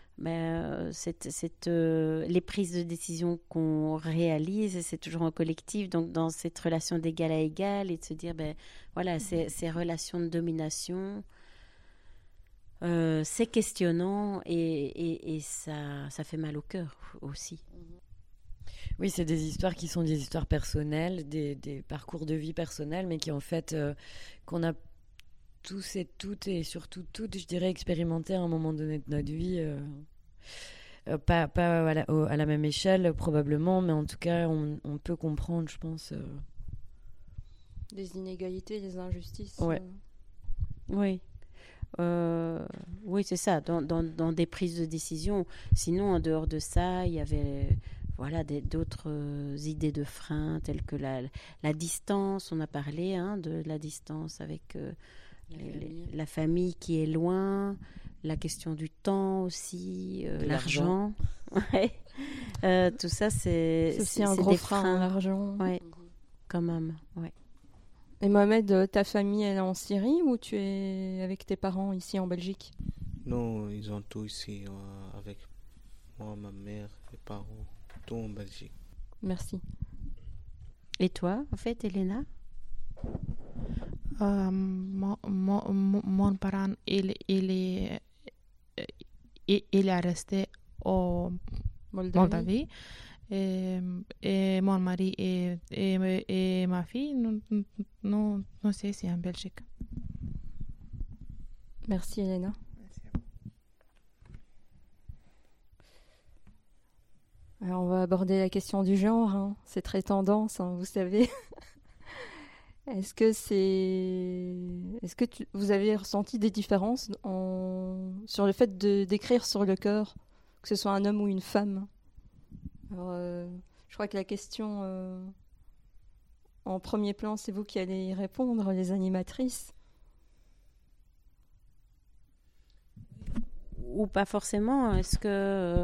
les prises de décision qu'on réalise, c'est toujours en collectif, donc dans cette relation d'égal à égal, et de se dire, ces relations de domination, c'est questionnant et ça fait mal au cœur aussi. Oui, c'est des histoires qui sont des histoires personnelles, des parcours de vie personnels, mais qui en fait, qu'on a tous et toutes, et surtout toutes, je dirais, expérimenté à un moment donné de notre vie. Pas à la même échelle, probablement, mais en tout cas, on peut comprendre, je pense. Des inégalités, des injustices. Ouais. Oui. Oui, c'est ça, dans des prises de décision. Sinon, en dehors de ça, il y avait d'autres idées de frein, telles que la distance. On a parlé de la distance avec la famille qui est loin, la question du temps aussi, l'argent. Ouais. Tout ça, c'est aussi un gros frein, l'argent. Oui, quand même, ouais. Et Mohamed, ta famille, elle est en Syrie ou tu es avec tes parents ici en Belgique? Non, ils ont tout ici, avec moi, ma mère, mes parents, tout en Belgique. Merci. Et toi, en fait, Elena? Mon parent, il est resté en Moldavie. Et mon mari et ma fille, non, c'est ici en Belgique. Merci, Elena. Alors, on va aborder la question du genre. C'est très tendance, vous savez. Est-ce que vous avez ressenti des différences sur le fait d'écrire sur le cœur, que ce soit un homme ou une femme? Alors, je crois que la question en premier plan, c'est vous qui allez y répondre, les animatrices. Ou pas forcément. Est-ce que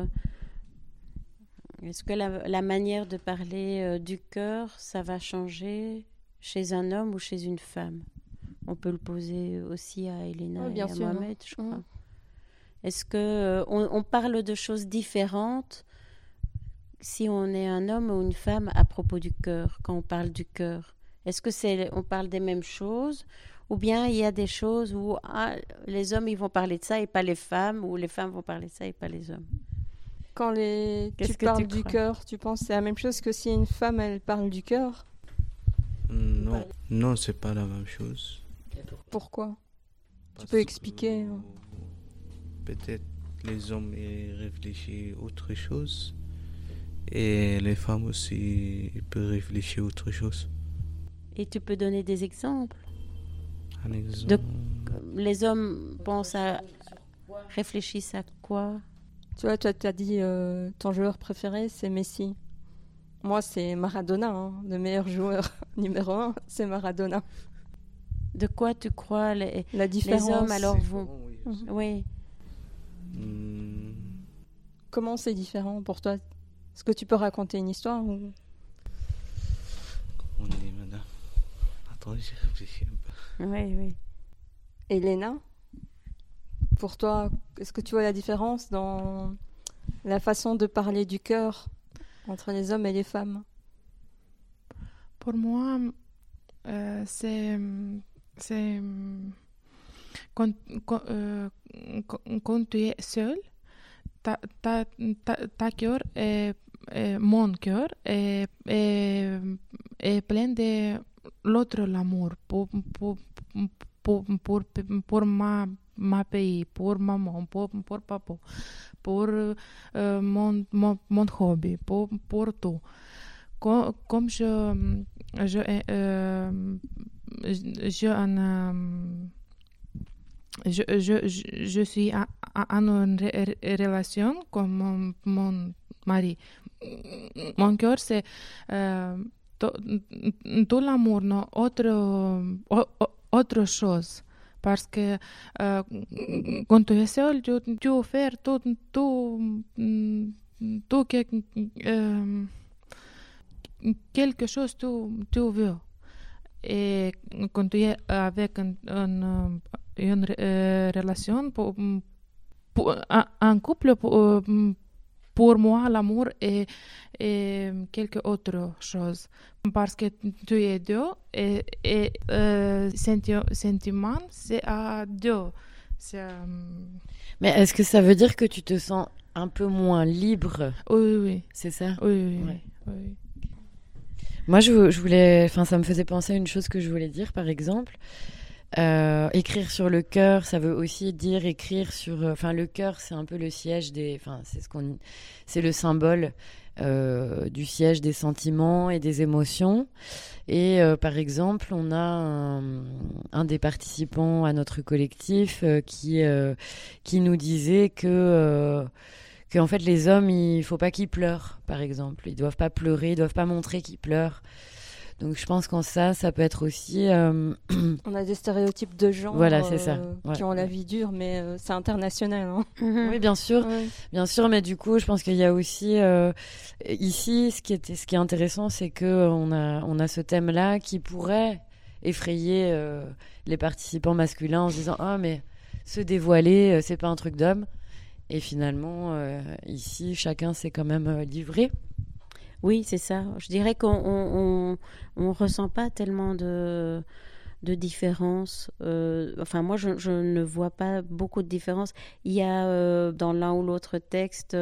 la manière de parler du cœur, ça va changer chez un homme ou chez une femme? On peut le poser aussi à Elena et à Mohamed, je crois. Est-ce que on parle de choses différentes si on est un homme ou une femme à propos du cœur, quand on parle du cœur? Est-ce que on parle des mêmes choses, ou bien il y a des choses où les hommes ils vont parler de ça et pas les femmes, ou les femmes vont parler de ça et pas les hommes? Quand tu parles du cœur, tu penses que c'est la même chose que si une femme elle parle du cœur? Non, c'est pas la même chose. Pourquoi? Tu peux expliquer? Peut-être les hommes ils réfléchissent autre chose. Et les femmes aussi, ils peuvent réfléchir à autre chose. Et tu peux donner des exemples? Un exemple. Les hommes réfléchissent à quoi? Tu vois, toi, tu as dit ton joueur préféré, c'est Messi. Moi, c'est Maradona, le meilleur joueur numéro 1, c'est Maradona. De quoi tu crois la différence? Les hommes alors vont... Oui. Comment c'est différent pour toi? Est-ce que tu peux raconter une histoire ou... Comment on dit, madame? Attendez, j'ai réfléchi un peu. Oui. Elena, pour toi, est-ce que tu vois la différence dans la façon de parler du cœur entre les hommes et les femmes? Pour moi, c'est quand tu es seul, ta cœur mon cœur est plein de l'autre l'amour pour ma pays, pour maman, pour papa, pour mon hobby, pour tout. Comme je suis en une relation comme mon mari. Mon cœur, c'est tout l'amour, non autre chose. Parce que quand tu es seul, tu veux faire tout quelque chose tu veux. Et quand tu es avec une relation, un couple, pour moi, l'amour est quelque autre chose. Parce que tu es deux et sentiment, c'est à deux. Mais est-ce que ça veut dire que tu te sens un peu moins libre? Oui. C'est ça? Oui. Moi, je voulais... Enfin, ça me faisait penser à une chose que je voulais dire, par exemple. Écrire sur le cœur, ça veut aussi dire écrire sur. Enfin, le cœur, c'est un peu le siège des. Enfin, c'est le symbole du siège des sentiments et des émotions. Et par exemple, on a un des participants à notre collectif qui nous disait que en fait les hommes, il faut pas qu'ils pleurent, par exemple. Ils doivent pas pleurer, ils doivent pas montrer qu'ils pleurent. Donc je pense qu'en ça peut être aussi... On a des stéréotypes de genre voilà, c'est ça. qui ont la vie dure, mais c'est international. Hein. Oui, bien sûr. Ouais. Bien sûr, mais du coup, je pense qu'il y a aussi... ici, ce qui est intéressant, c'est qu'on a ce thème-là qui pourrait effrayer les participants masculins en se disant « Ah, mais se dévoiler, c'est pas un truc d'homme ». Et finalement, ici, chacun s'est quand même livré. Oui, c'est ça. Je dirais qu'on on ressent pas tellement de différence. Enfin, moi, je ne vois pas beaucoup de différence. Il y a dans l'un ou l'autre texte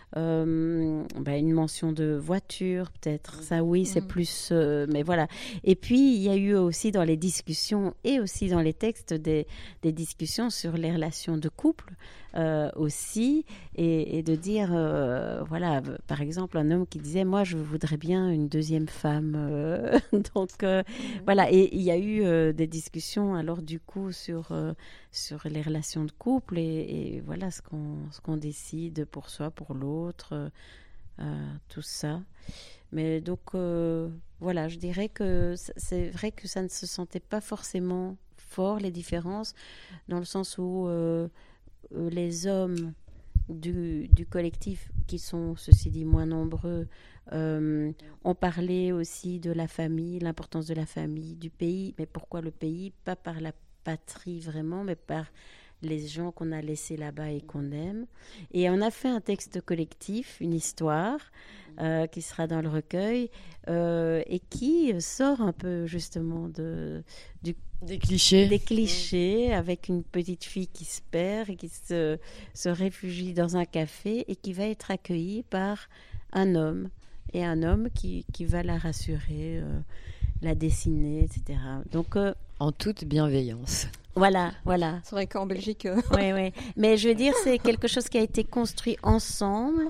une mention de voiture, peut-être. Ça, oui, c'est plus... mais voilà. Et puis, il y a eu aussi dans les discussions et aussi dans les textes des discussions sur les relations de couple aussi. Et de dire, voilà, par exemple, un homme qui disait, moi, je voudrais bien une deuxième femme. Donc, voilà. Et il y a eu des discussions, alors, du coup, sur les relations de couple et voilà ce qu'on décide pour soi, pour l'autre, tout ça. Mais donc, voilà, je dirais que c'est vrai que ça ne se sentait pas forcément fort, les différences, dans le sens où les hommes du collectif, qui sont, ceci dit, moins nombreux, ont parlé aussi de la famille, l'importance de la famille, du pays. Mais pourquoi le pays? Pas par la patrie vraiment, mais par les gens qu'on a laissés là-bas et qu'on aime. Et on a fait un texte collectif, une histoire, qui sera dans le recueil, et qui sort un peu justement des clichés, avec une petite fille qui se perd et qui se réfugie dans un café et qui va être accueillie par un homme. Et un homme qui va la rassurer, la dessiner, etc. Donc, en toute bienveillance. Voilà. C'est vrai qu'en Belgique... Oui. Mais je veux dire, c'est quelque chose qui a été construit ensemble.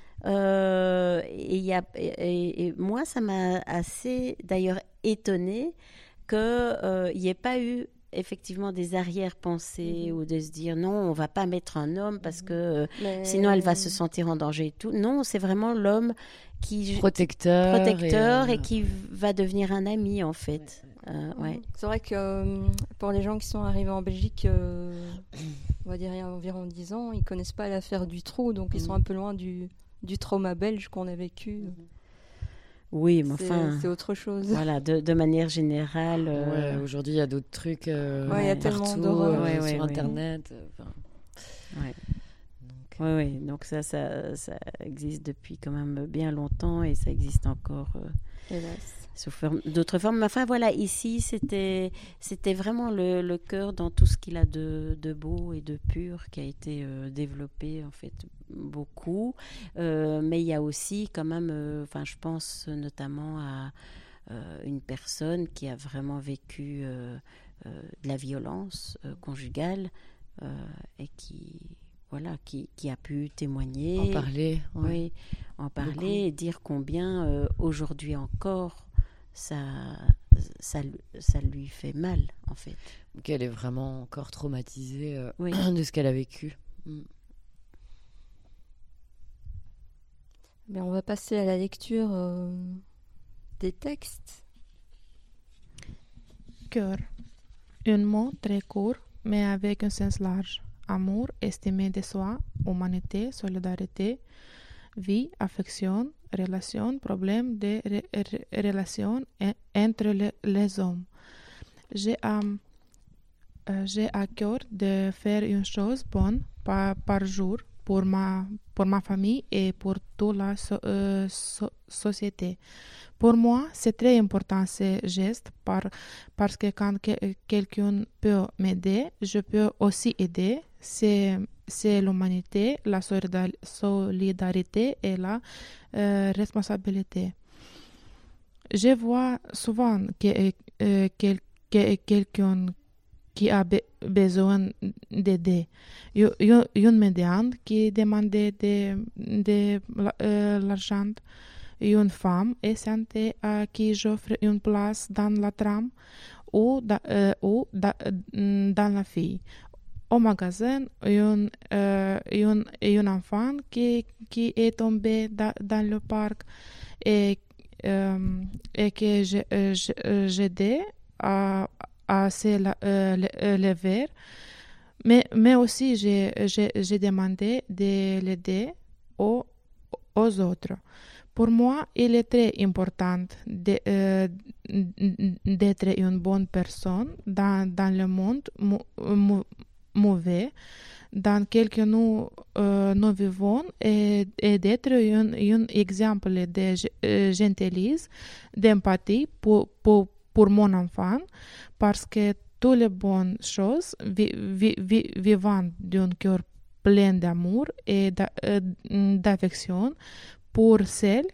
Et moi, ça m'a assez, d'ailleurs, étonnée qu'il n'y ait pas eu effectivement des arrière-pensées ou de se dire non, on ne va pas mettre un homme parce que sinon elle va se sentir en danger et tout. Non, c'est vraiment l'homme qui protecteur et qui va devenir un ami en fait. Ouais. C'est vrai que pour les gens qui sont arrivés en Belgique, on va dire il y a environ 10 ans, ils connaissent pas l'affaire du trou, donc ils sont un peu loin du trauma belge qu'on a vécu. Oui, mais enfin... C'est autre chose. Voilà, de manière générale... aujourd'hui, il y a d'autres trucs il y a tellement d'horreur sur Internet. Donc ça existe depuis quand même bien longtemps et ça existe encore sous d'autres formes. Mais enfin, voilà, ici, c'était vraiment le cœur dans tout ce qu'il a de beau et de pur qui a été développé, en fait, beaucoup. Mais il y a aussi quand même, je pense notamment à une personne qui a vraiment vécu de la violence conjugale et qui a pu témoigner. En parler. Oui, en parler et dire combien aujourd'hui encore ça lui fait mal, en fait. Qu'elle est vraiment encore traumatisée de ce qu'elle a vécu. Mais on va passer à la lecture des textes. Cœur. Un mot très court, mais avec un sens large. Amour, estime de soi, humanité, solidarité, vie, affection, relation, problème de relation entre les hommes. J'ai à cœur de faire une chose bonne par jour pour ma famille et pour toute la société. Pour moi, c'est très important ce geste parce que quand quelqu'un peut m'aider, je peux aussi aider. C'est l'humanité, la solidarité et la responsabilité. Je vois souvent que quelqu'un qui a besoin d'aider. Une médiante qui demandait de l'argent. Une femme enceinte à qui j'offre une place dans la tram ou dans la fille. Au magasin, un enfant qui est tombé dans le parc et que j'aidais à se lever. Mais aussi, j'ai demandé de l'aider aux autres. Pour moi, il est très important d'être une bonne personne dans le monde mauvais dans lequel nous vivons et d'être un exemple de gentillesse, d'empathie pour mon enfant, parce que toutes les bonnes choses vivant d'un cœur plein d'amour et d'affection pour celles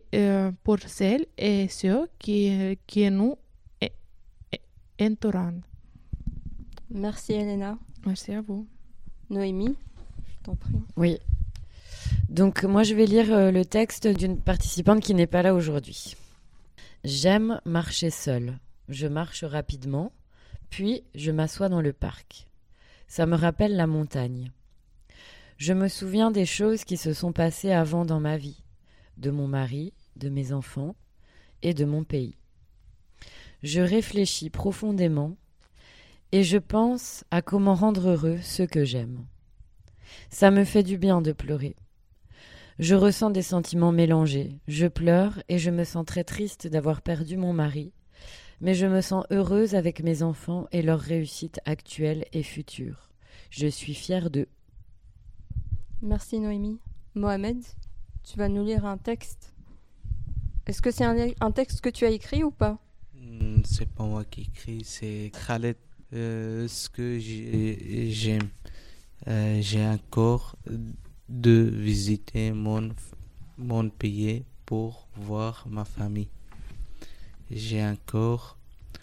et ceux qui nous entourent. Merci Elena. Merci à vous. Noémie, je t'en prie. Oui. Donc moi je vais lire le texte d'une participante qui n'est pas là aujourd'hui. J'aime marcher seule. Je marche rapidement, puis je m'assois dans le parc. Ça me rappelle la montagne. Je me souviens des choses qui se sont passées avant dans ma vie, de mon mari, de mes enfants et de mon pays. Je réfléchis profondément et je pense à comment rendre heureux ceux que j'aime. Ça me fait du bien de pleurer. Je ressens des sentiments mélangés. Je pleure et je me sens très triste d'avoir perdu mon mari, mais je me sens heureuse avec mes enfants et leur réussite actuelle et future. Je suis fière d'eux. Merci Noémie. Mohamed, tu vas nous lire un texte. Est-ce que c'est un texte que tu as écrit ou pas? C'est pas moi qui écris, c'est Khaled. Ce que j'aime, j'ai encore de visiter mon pays pour voir ma famille. J'ai encore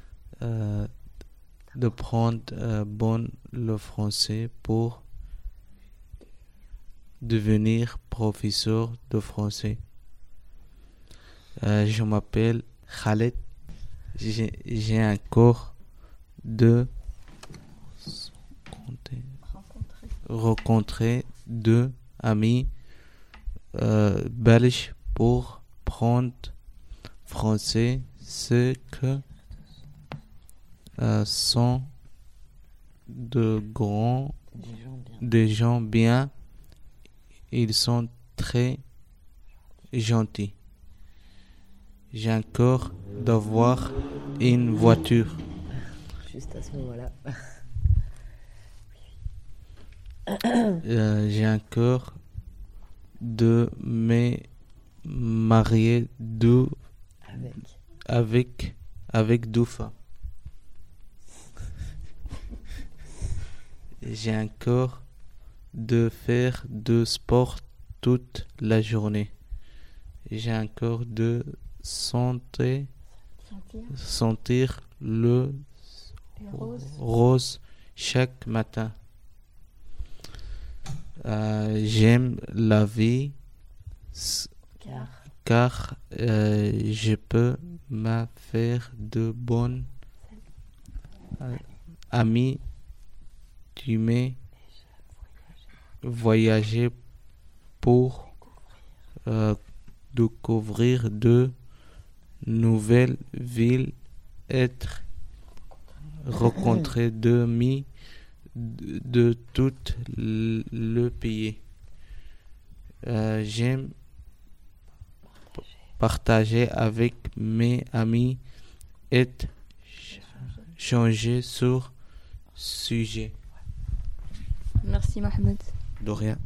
de prendre bon le français pour devenir professeur de français. Je m'appelle Khaled. J'ai encore de rencontrer deux amis belges pour prendre français, ceux que sont des gens bien. Ils sont très gentils. J'ai encore d'avoir une voiture. Juste à ce moment-là. J'ai encore de me marier avec deux femmes. J'ai encore de faire du sport toute la journée. J'ai encore de sentir le rose chaque matin. J'aime la vie car je peux me faire de bons amis. Tu m'as voyager pour découvrir de nouvelles villes, être rencontrer d'amis de tout le pays. J'aime partager avec mes amis et changer sur sujet. Merci Mohamed. De rien.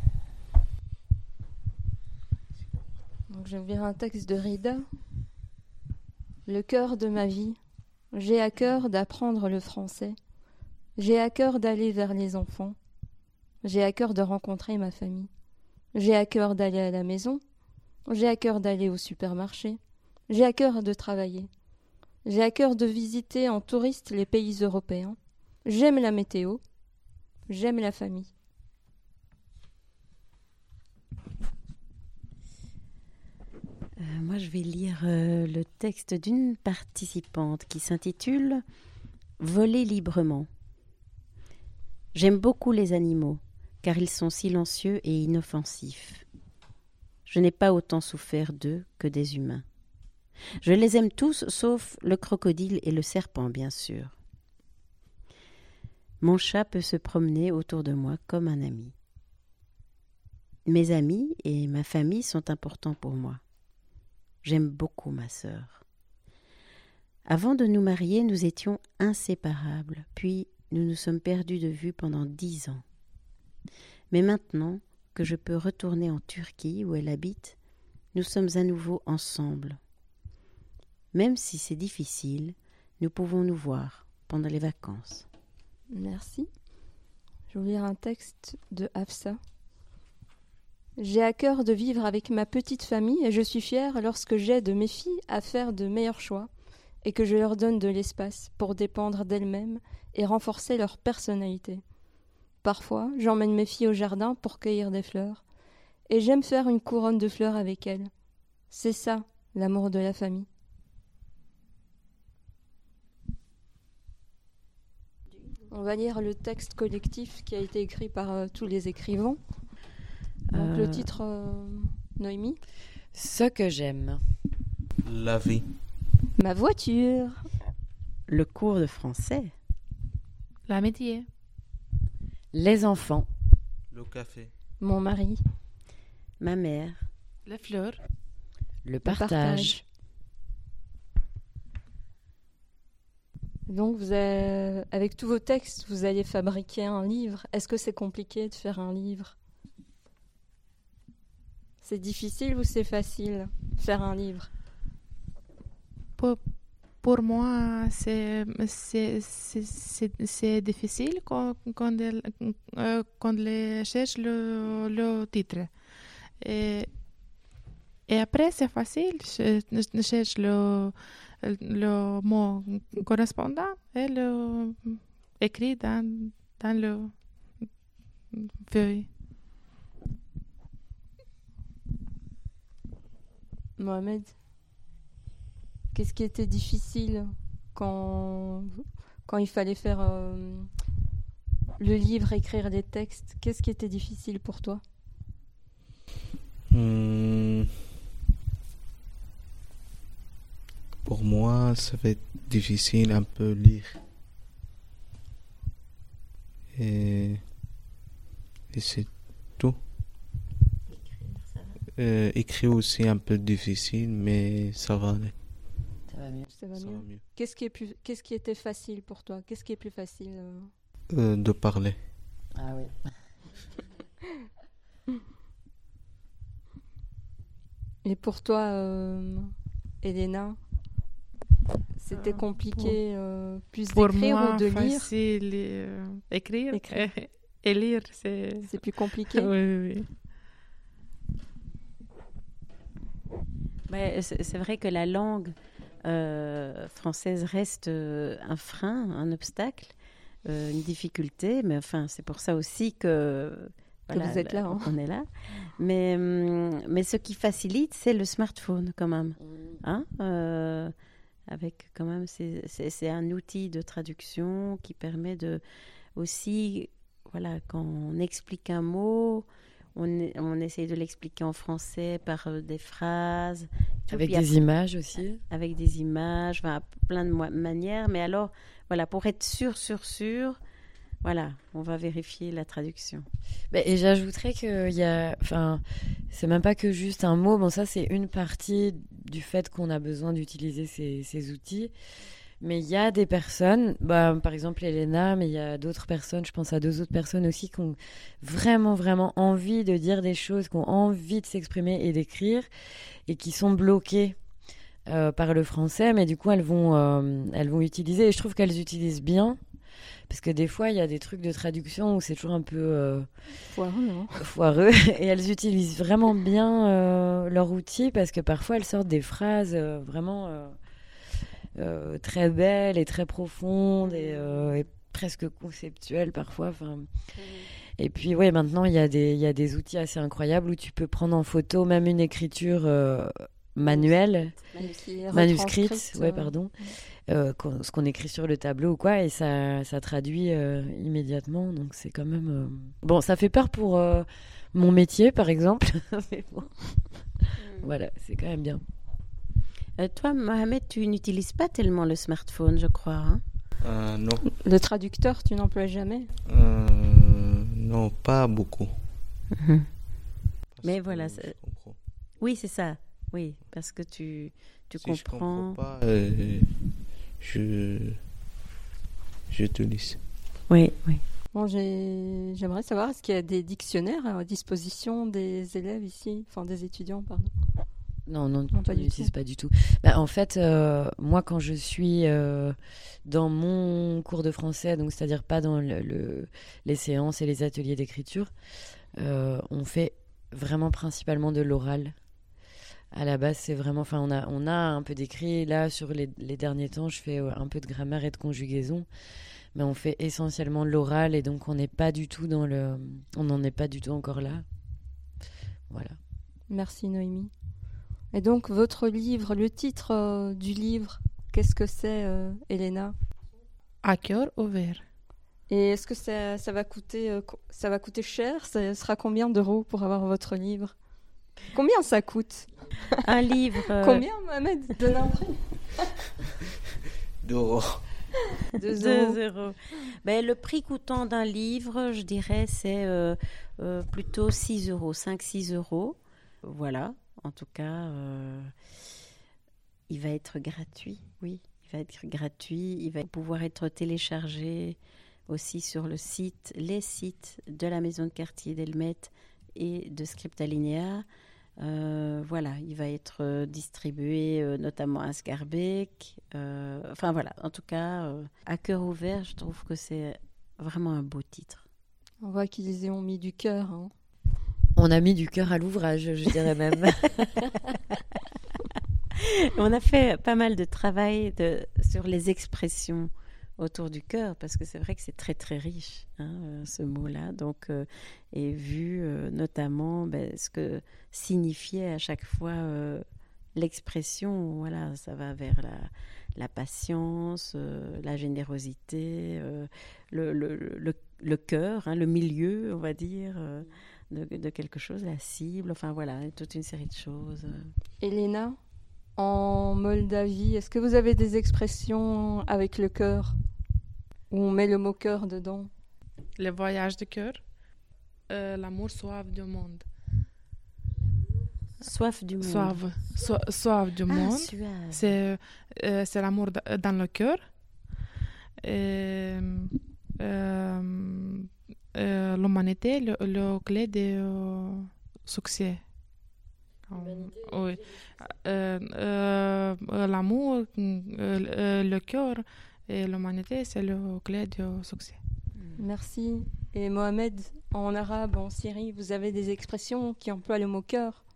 Donc, je vais lire un texte de Rida. Le cœur de ma vie, j'ai à cœur d'apprendre le français. J'ai à cœur d'aller vers les enfants. J'ai à cœur de rencontrer ma famille. J'ai à cœur d'aller à la maison. J'ai à cœur d'aller au supermarché. J'ai à cœur de travailler. J'ai à cœur de visiter en touriste les pays européens. J'aime la météo. J'aime la famille. Moi, je vais lire le texte d'une participante qui s'intitule « Voler librement ». J'aime beaucoup les animaux, car ils sont silencieux et inoffensifs. Je n'ai pas autant souffert d'eux que des humains. Je les aime tous, sauf le crocodile et le serpent, bien sûr. Mon chat peut se promener autour de moi comme un ami. Mes amis et ma famille sont importants pour moi. J'aime beaucoup ma sœur. Avant de nous marier, nous étions inséparables, puis nous nous sommes perdus de vue pendant 10 ans. Mais maintenant que je peux retourner en Turquie, où elle habite, nous sommes à nouveau ensemble. Même si c'est difficile, nous pouvons nous voir pendant les vacances. Merci. Je vais lire un texte de Hafsa. J'ai à cœur de vivre avec ma petite famille et je suis fière lorsque j'aide mes filles à faire de meilleurs choix et que je leur donne de l'espace pour dépendre d'elles-mêmes et renforcer leur personnalité. Parfois, j'emmène mes filles au jardin pour cueillir des fleurs et j'aime faire une couronne de fleurs avec elles. C'est ça, l'amour de la famille. On va lire le texte collectif qui a été écrit par tous les écrivains. Donc le titre, Noémie. Ce que j'aime. La vie. Ma voiture. Le cours de français. L'amitié. Les enfants. Le café. Mon mari. Ma mère. Les fleurs. Le partage. Donc, avec tous vos textes, vous allez fabriquer un livre. Est-ce que c'est compliqué de faire un livre ? C'est difficile ou c'est facile de faire un livre ? Pour moi, c'est difficile quand je cherche le titre. Et après, c'est facile. Je cherche le mot correspondant et le écrit dans le feuille. Mohamed, qu'est-ce qui était difficile quand il fallait faire le livre, écrire les textes ? Qu'est-ce qui était difficile pour toi ? Pour moi, ça va être difficile un peu lire. Et c'est tout. Écrire aussi un peu difficile, mais ça va aller. Ça va mieux. Ça va Ça mieux. va mieux. Qu'est-ce qui était facile pour toi ? Qu'est-ce qui est plus facile De parler. Ah oui. Et pour toi, Elena, c'était compliqué plus Pour d'écrire moi, ou de lire ? facile écrire Écrire. et lire, c'est... C'est plus compliqué. Oui. Ouais, c'est vrai que la langue française reste un frein, un obstacle, une difficulté, mais enfin, c'est pour ça aussi que vous êtes là, hein. on est là. Mais ce qui facilite, c'est le smartphone quand même. Hein avec quand même, c'est un outil de traduction qui permet de aussi, voilà, quand on explique un mot, on essaye de l'expliquer en français par des phrases. Avec Puis des images aussi. Avec des images, enfin, plein de manières. Mais alors, voilà, pour être sûr, voilà, on va vérifier la traduction. Et j'ajouterais qu'il y a... Enfin, c'est même pas que juste un mot. Bon, ça, c'est une partie du fait qu'on a besoin d'utiliser ces outils. Mais il y a des personnes, par exemple Elena, mais il y a d'autres personnes, je pense à 2 autres personnes aussi, qui ont vraiment, vraiment envie de dire des choses, qui ont envie de s'exprimer et d'écrire, et qui sont bloquées par le français, mais du coup, elles vont utiliser, et je trouve qu'elles utilisent bien, parce que des fois, il y a des trucs de traduction où c'est toujours un peu foireux, et elles utilisent vraiment bien leur outil, parce que parfois, elles sortent des phrases vraiment... très belle et très profonde et presque conceptuel parfois. Et puis, ouais, maintenant, il y a des outils assez incroyables où tu peux prendre en photo même une écriture manuelle, manuscrite, ouais, pardon, ce qu'on écrit sur le tableau ou quoi, et ça traduit immédiatement. Donc, c'est quand même... Bon, ça fait peur pour mon métier, par exemple. Mais bon, voilà, c'est quand même bien. Toi, Mohamed, tu n'utilises pas tellement le smartphone, je crois. Hein? Non. Le traducteur, tu n'emploies jamais? Non, pas beaucoup. Mais voilà. Oui, c'est ça. Oui, parce que tu Si comprends. je comprends pas, je te lis. Oui. Bon, j'aimerais savoir, est-ce qu'il y a des dictionnaires à disposition des élèves ici, enfin des étudiants, pardon? Non, pas on du n'utilise tout. pas du tout. En fait, moi, quand je suis dans mon cours de français, donc c'est-à-dire pas dans les séances et les ateliers d'écriture, on fait vraiment principalement de l'oral. À la base, c'est vraiment... Enfin, on a un peu d'écrit. Là, sur les derniers temps, je fais un peu de grammaire et de conjugaison. Mais on fait essentiellement de l'oral et donc on n'est pas du tout dans le... On n'en est pas du tout encore là. Voilà. Merci Noémie. Et donc, votre livre, le titre du livre, qu'est-ce que c'est, Elena? À cœur ouvert. Et est-ce que ça va coûter cher? Ça sera combien d'euros pour avoir votre livre? Combien ça coûte? Un livre. Combien, Mohamed? Donne un prix. d'euros. 2 euros. Ben, le prix coûtant d'un livre, je dirais, c'est plutôt 6 euros, 5-6 euros. Voilà, en tout cas, il va être gratuit, oui. Il va être gratuit, il va pouvoir être téléchargé aussi sur les sites de la maison de quartier d'Elmet et de Scriptalinea. Voilà, il va être distribué notamment à Scarbeck. Enfin voilà, en tout cas, à cœur ouvert, je trouve que c'est vraiment un beau titre. On voit qu'ils y ont mis du cœur. Hein. On a mis du cœur à l'ouvrage, je dirais même. On a fait pas mal de travail sur les expressions autour du cœur, parce que c'est vrai que c'est très très riche, hein, ce mot-là. Donc, et vu notamment ce que signifiait à chaque fois l'expression, voilà, ça va vers la patience, la générosité, le cœur, hein, le milieu, on va dire, de quelque chose, la cible, enfin voilà, toute une série de choses. Elena, en Moldavie, est-ce que vous avez des expressions avec le cœur? Où on met le mot cœur dedans? Le voyage de cœur. L'amour soif du monde. Soif du monde. Soif du monde. Suave. C'est l'amour dans le cœur. L'humanité, le clé du succès. Oui. L'amour, le cœur et l'humanité, c'est le clé du succès. Merci. Et Mohamed, en arabe, en Syrie, vous avez des expressions qui emploient le mot cœur?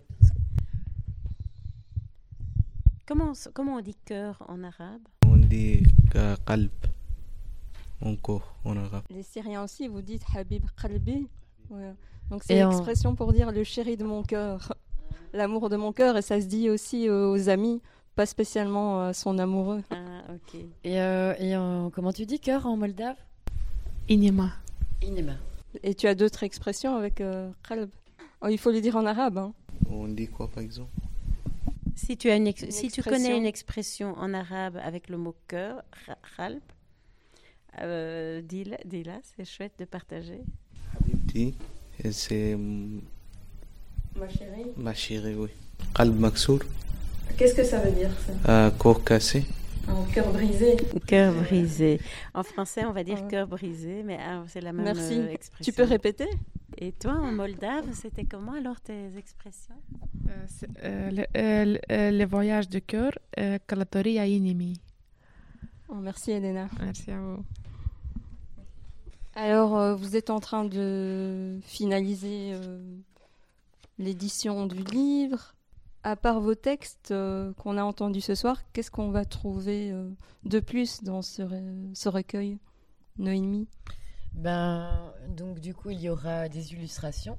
Comment on dit cœur en arabe? On dit qalb, mon corps en arabe. Les Syriens aussi, vous dites Habib Qalbi. Ouais. Donc c'est l'expression pour dire le chéri de mon cœur, l'amour de mon cœur, et ça se dit aussi aux amis, pas spécialement à son amoureux. Ah, ok. Et comment tu dis cœur en moldave? Inema. Inema. Et tu as d'autres expressions avec qalb? Oh, il faut le dire en arabe. Hein. On dit quoi par exemple? Si tu connais une expression en arabe avec le mot cœur, qalb, dis-la, c'est chouette de partager. Habibti, c'est Ma chérie. ma chérie, oui. Qalb maksour, Qu'est-ce que ça veut dire ça? corps cassé. Un cœur brisé. Cœur brisé. En français, on va dire cœur brisé, mais c'est la même Merci. expression. Tu peux répéter? Et toi, en Moldave, c'était comment alors tes expressions? Le voyage de cœur, Kalatoria Inimi. Oh, merci Elena. Merci à vous. Alors, vous êtes en train de finaliser l'édition du livre. À part vos textes qu'on a entendus ce soir, qu'est-ce qu'on va trouver de plus dans ce recueil? Noémie? Donc du coup, il y aura des illustrations.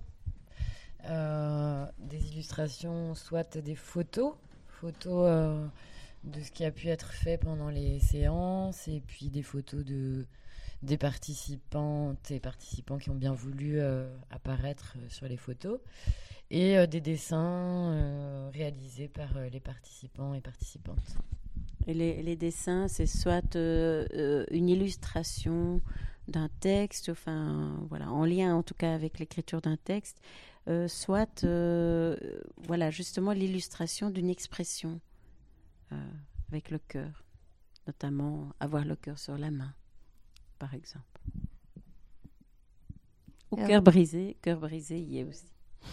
Des illustrations, soit des photos de ce qui a pu être fait pendant les séances, et puis des photos des participantes et participants qui ont bien voulu apparaître sur les photos, et des dessins réalisés par les participants et participantes. Et les dessins, c'est soit une illustration d'un texte, enfin voilà, en lien en tout cas avec l'écriture d'un texte, soit voilà, justement l'illustration d'une expression avec le cœur, notamment avoir le cœur sur la main, par exemple. Ou cœur brisé, il y est aussi.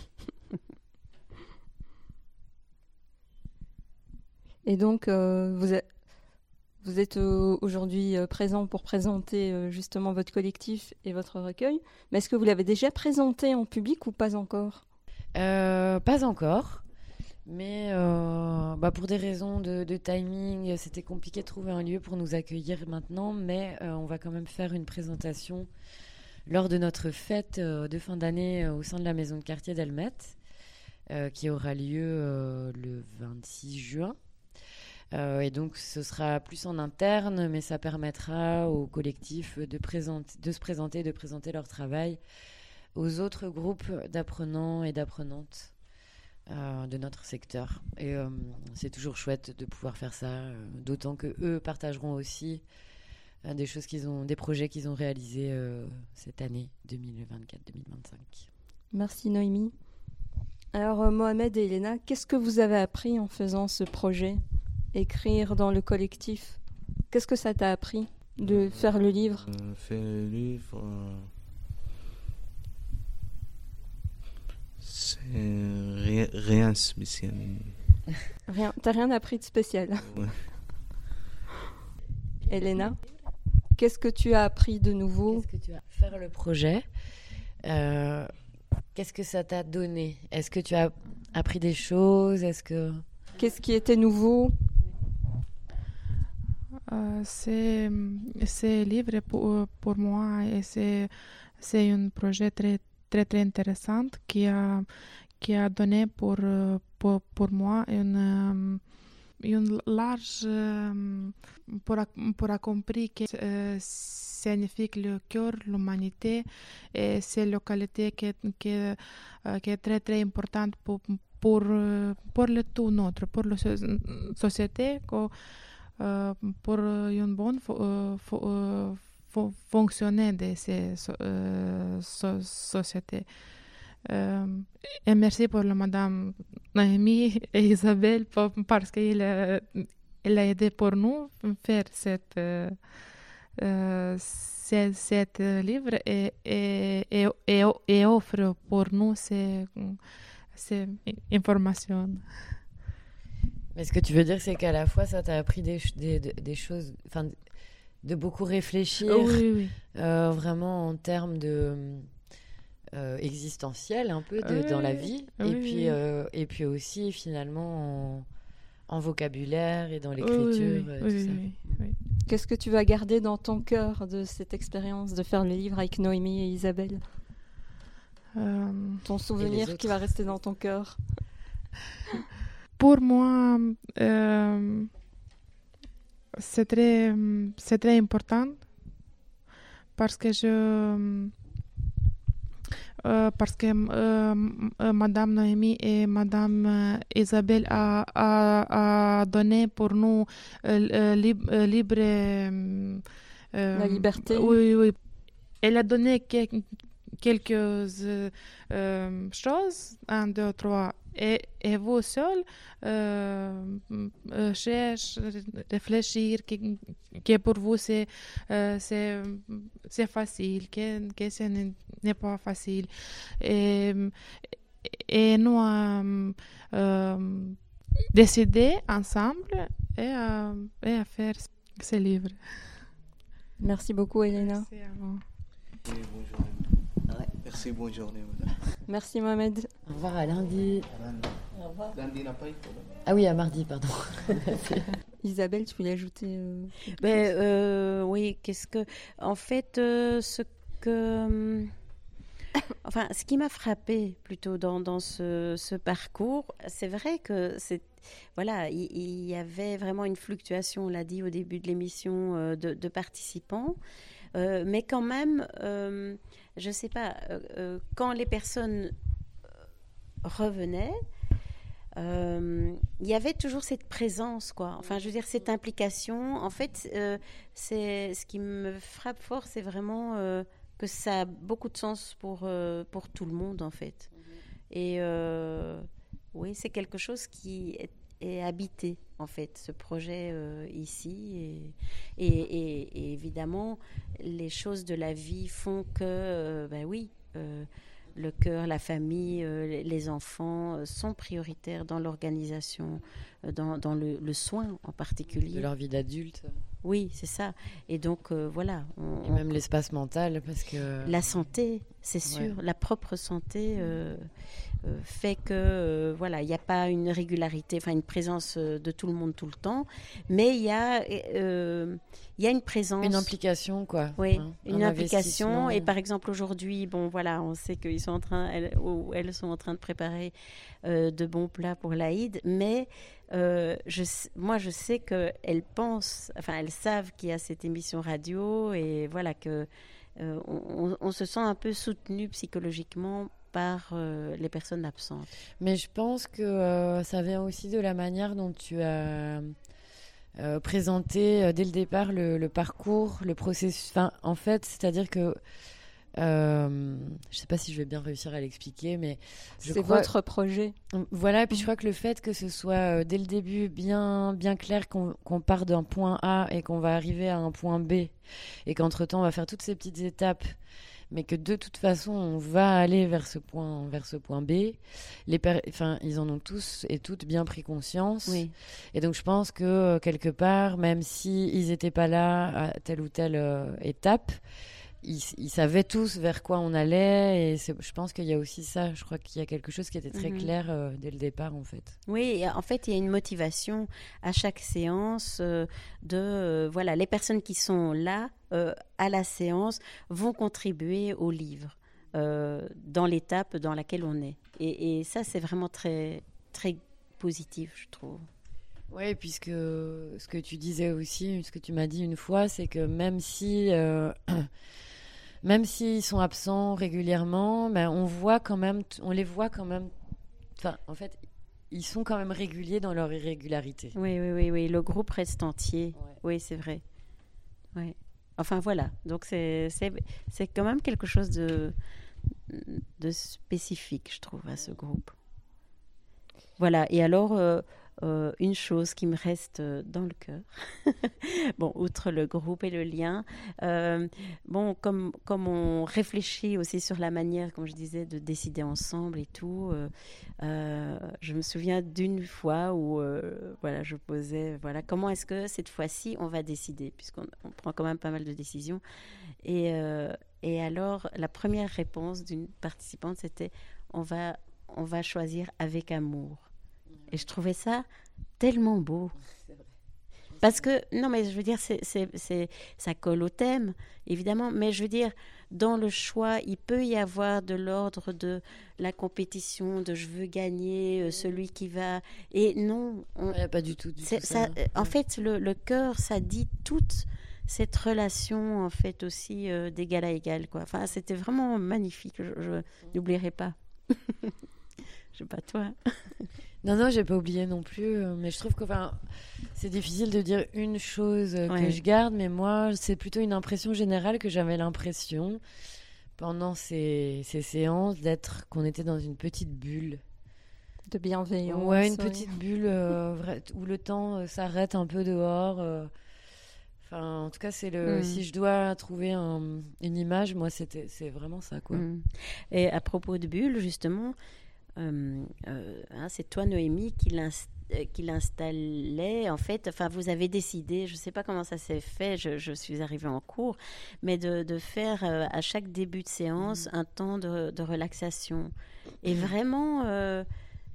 Et donc, vous êtes aujourd'hui présent pour présenter justement votre collectif et votre recueil. Mais est-ce que vous l'avez déjà présenté en public ou pas encore? Pas encore. Mais pour des raisons de timing, c'était compliqué de trouver un lieu pour nous accueillir maintenant. Mais on va quand même faire une présentation lors de notre fête de fin d'année au sein de la maison de quartier d'Elmet, qui aura lieu le 26 juin. Et donc ce sera plus en interne, mais ça permettra au collectif de se présenter, de présenter leur travail aux autres groupes d'apprenants et d'apprenantes de notre secteur. Et c'est toujours chouette de pouvoir faire ça, d'autant que eux partageront aussi des projets qu'ils ont réalisés cette année 2024-2025. Merci Noémie. Alors Mohamed et Elena, qu'est-ce que vous avez appris en faisant ce projet? Écrire dans le collectif, qu'est-ce que ça t'a appris de faire le livre? Faire le livre, c'est rien de spécial. T'as rien appris de spécial? Ouais. Elena, qu'est-ce que tu as appris de nouveau? Qu'est-ce que tu as faire le projet? Qu'est-ce que ça t'a donné? Est-ce que tu as appris des choses? Qu'est-ce qui était nouveau? C'est livre pour moi, et c'est un projet très très très intéressant qui a donné pour moi une large pour comprendre que signifie le cœur, l'humanité, et c'est la qualité qui est très très importante pour le tout notre, pour la société, pour une bonne fonctionner de ces sociétés. Et merci pour la Madame Noémie et Isabelle parce qu'elle a aidé pour nous faire cette livre et offre pour nous ces informations. Mais ce que tu veux dire, c'est qu'à la fois, ça t'a appris des choses, enfin, de beaucoup réfléchir, oui. vraiment en termes existentiels, un peu, dans la vie, et puis aussi, finalement, en vocabulaire et dans l'écriture. Oui. Qu'est-ce que tu vas garder dans ton cœur de cette expérience de faire le livre avec Noémie et Isabelle? Ton souvenir qui va rester dans ton cœur? Pour moi, c'est très important parce que Madame Noémie et Madame Isabelle a donné pour nous la liberté. Oui. Elle a donné quelques choses, 1, 2, 3. Et vous seul cherchez, réfléchir que pour vous c'est facile, que ce n'est pas facile. Et nous décider ensemble et à faire ce livre. Merci beaucoup, Elena. Merci à vous. Merci, bonne journée, madame. Merci, Mohamed. Au revoir, à lundi. Au revoir. Lundi n'a pas été. Ah oui, à mardi, pardon. Isabelle, tu voulais ajouter quelque chose Oui, en fait, ce qui m'a frappé plutôt dans ce parcours, c'est vrai que il y avait vraiment une fluctuation, on l'a dit au début de l'émission, de participants. Mais quand même, je ne sais pas, quand les personnes revenaient, il y avait toujours cette présence, quoi. Enfin, je veux dire, cette implication. En fait, c'est ce qui me frappe fort, c'est vraiment que ça a beaucoup de sens pour tout le monde, en fait. Et oui, c'est quelque chose qui est habité, en fait, ce projet ici. Et évidemment, les choses de la vie font que, le cœur, la famille, les enfants sont prioritaires dans l'organisation, dans le soin en particulier. De leur vie d'adulte. Oui, c'est ça. Et donc, voilà. Et même l'espace mental, parce que... La santé, c'est sûr. La propre santé fait que, il n'y a pas une régularité, enfin une présence de tout le monde tout le temps, mais il y a une présence... Une implication, quoi. Oui, un une implication. investissement. Et par exemple, aujourd'hui, on sait qu'elles sont en train de préparer de bons plats pour l'Aïd, mais moi, je sais qu'elles pensent, enfin, elles savent qu'il y a cette émission radio et voilà que on se sent un peu soutenu psychologiquement par les personnes absentes. Mais je pense que ça vient aussi de la manière dont tu as présenté dès le départ le parcours, le processus. Enfin, en fait, c'est-à-dire que je ne sais pas si je vais bien réussir à l'expliquer, mais c'est votre projet. Voilà, et puis je crois que le fait que ce soit dès le début bien clair qu'on part d'un point A et qu'on va arriver à un point B, et qu'entre-temps on va faire toutes ces petites étapes, mais que de toute façon on va aller vers ce point B, ils en ont tous et toutes bien pris conscience. Oui. Et donc je pense que quelque part, même s'ils n'étaient pas là à telle ou telle étape, ils savaient tous vers quoi on allait, et je pense qu'il y a aussi ça. Je crois qu'il y a quelque chose qui était très clair dès le départ, en fait. Oui, en fait, il y a une motivation à chaque séance les personnes qui sont là à la séance vont contribuer au livre dans l'étape dans laquelle on est. Et ça, c'est vraiment très, très positif, je trouve. Oui, puisque ce que tu disais aussi, ce que tu m'as dit une fois, c'est que même s'ils sont absents régulièrement, on les voit quand même. Enfin, en fait, ils sont quand même réguliers dans leur irrégularité. Oui. Le groupe reste entier. Ouais. Oui, c'est vrai. Ouais. Enfin, voilà. Donc, c'est quand même quelque chose de spécifique, je trouve, à ce groupe. Voilà. Et alors... une chose qui me reste dans le cœur, bon, outre le groupe et le lien, comme on réfléchit aussi sur la manière, comme je disais, de décider ensemble et tout, je me souviens d'une fois où je posais, comment est-ce que cette fois-ci on va décider, puisqu'on prend quand même pas mal de décisions, et alors la première réponse d'une participante, c'était on va choisir avec amour. Et je trouvais ça tellement beau. Parce que, non, mais je veux dire, ça colle au thème, évidemment. Mais je veux dire, dans le choix, il peut y avoir de l'ordre de la compétition, de je veux gagner, celui qui va... Et non... Il n'y a pas du tout ça. En fait, le cœur, ça dit toute cette relation, en fait, aussi d'égal à égal, quoi. Enfin, c'était vraiment magnifique. Je n'oublierai pas. Je sais pas, toi. Non, j'ai pas oublié non plus, mais je trouve que c'est difficile de dire une chose que je garde, mais moi, c'est plutôt une impression générale que j'avais l'impression, pendant ces séances, qu'on était dans une petite bulle. De bienveillance. Ouais, une petite bulle où le temps s'arrête un peu dehors. En tout cas, c'est si je dois trouver une image, moi, c'est vraiment ça, quoi. Et à propos de bulle, justement... c'est toi, Noémie, qui l'installait, en fait. Enfin, vous avez décidé, je ne sais pas comment ça s'est fait, je suis arrivée en cours, mais de faire à chaque début de séance un temps de relaxation. Et vraiment,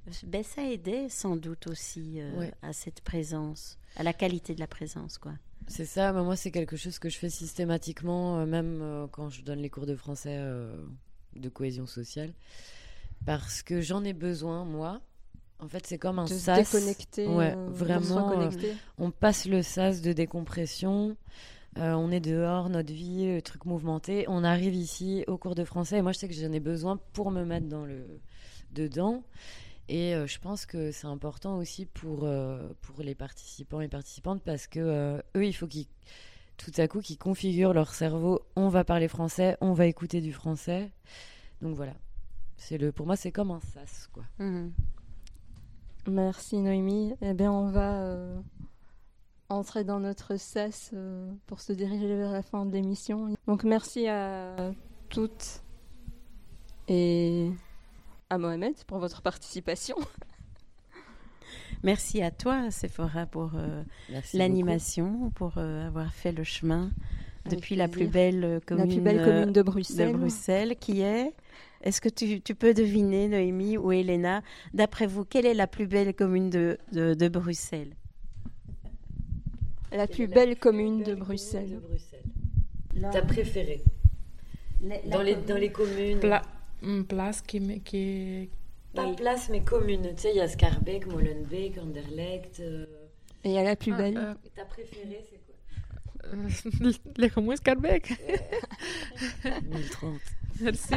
Ben, ça aidait sans doute aussi Ouais. à cette présence, à la qualité de la présence, quoi. C'est ça, mais moi c'est quelque chose que je fais systématiquement, même quand je donne les cours de français de cohésion sociale, parce que j'en ai besoin, moi. En fait, c'est comme un De se sas. déconnecter. Ouais, pour se vraiment, reconnecter. On passe le sas de décompression. On est dehors, notre vie, truc mouvementé. On arrive ici au cours de français. Et moi, je sais que j'en ai besoin pour me mettre dedans. Et je pense que c'est important aussi pour les participants et participantes parce que eux, il faut tout à coup qu'ils configurent leur cerveau. On va parler français, on va écouter du français. Donc voilà. Pour moi, c'est comme un sas, quoi. Mhm. Merci Noémie. Eh bien, on va entrer dans notre sas pour se diriger vers la fin de l'émission. Donc, merci à toutes et à Mohamed pour votre participation. Merci à toi, Sephora, pour Merci l'animation, pour avoir fait le chemin Avec depuis la plus plaisir. belle La plus belle commune de de Bruxelles. Bruxelles, qui est... Est-ce que tu peux deviner, Noémie ou Elena, d'après vous, quelle est la plus belle commune de Bruxelles? La plus belle commune de Bruxelles. Ta préférée dans les communes. Place qui Pas place, mais commune. Tu sais, il y a Schaerbeek, Molenbeek, Anderlecht. Et il y a la plus belle. Ta préférée, c'est quoi? les communes Schaerbeek. 1030. Merci.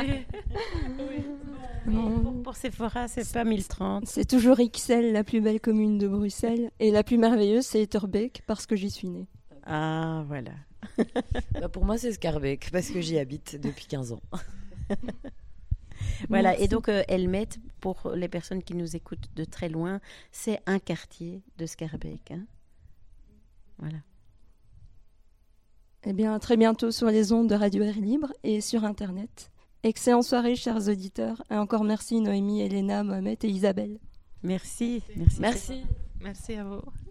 Pour Sephora, c'est pas 1030. C'est toujours Ixelles, la plus belle commune de Bruxelles. Et la plus merveilleuse, c'est Etterbeek, parce que j'y suis née. Ah, voilà. Bah, pour moi, c'est Schaerbeek, parce que j'y habite depuis 15 ans. Voilà, Merci. et donc Elmet, pour les personnes qui nous écoutent de très loin, c'est un quartier de Schaerbeek. Hein. Voilà. Eh bien, à très bientôt sur les ondes de Radio Air Libre et sur Internet. Excellente soirée, chers auditeurs. Et encore merci Noémie, Elena, Mohamed et Isabelle. Merci. Merci. Merci à vous.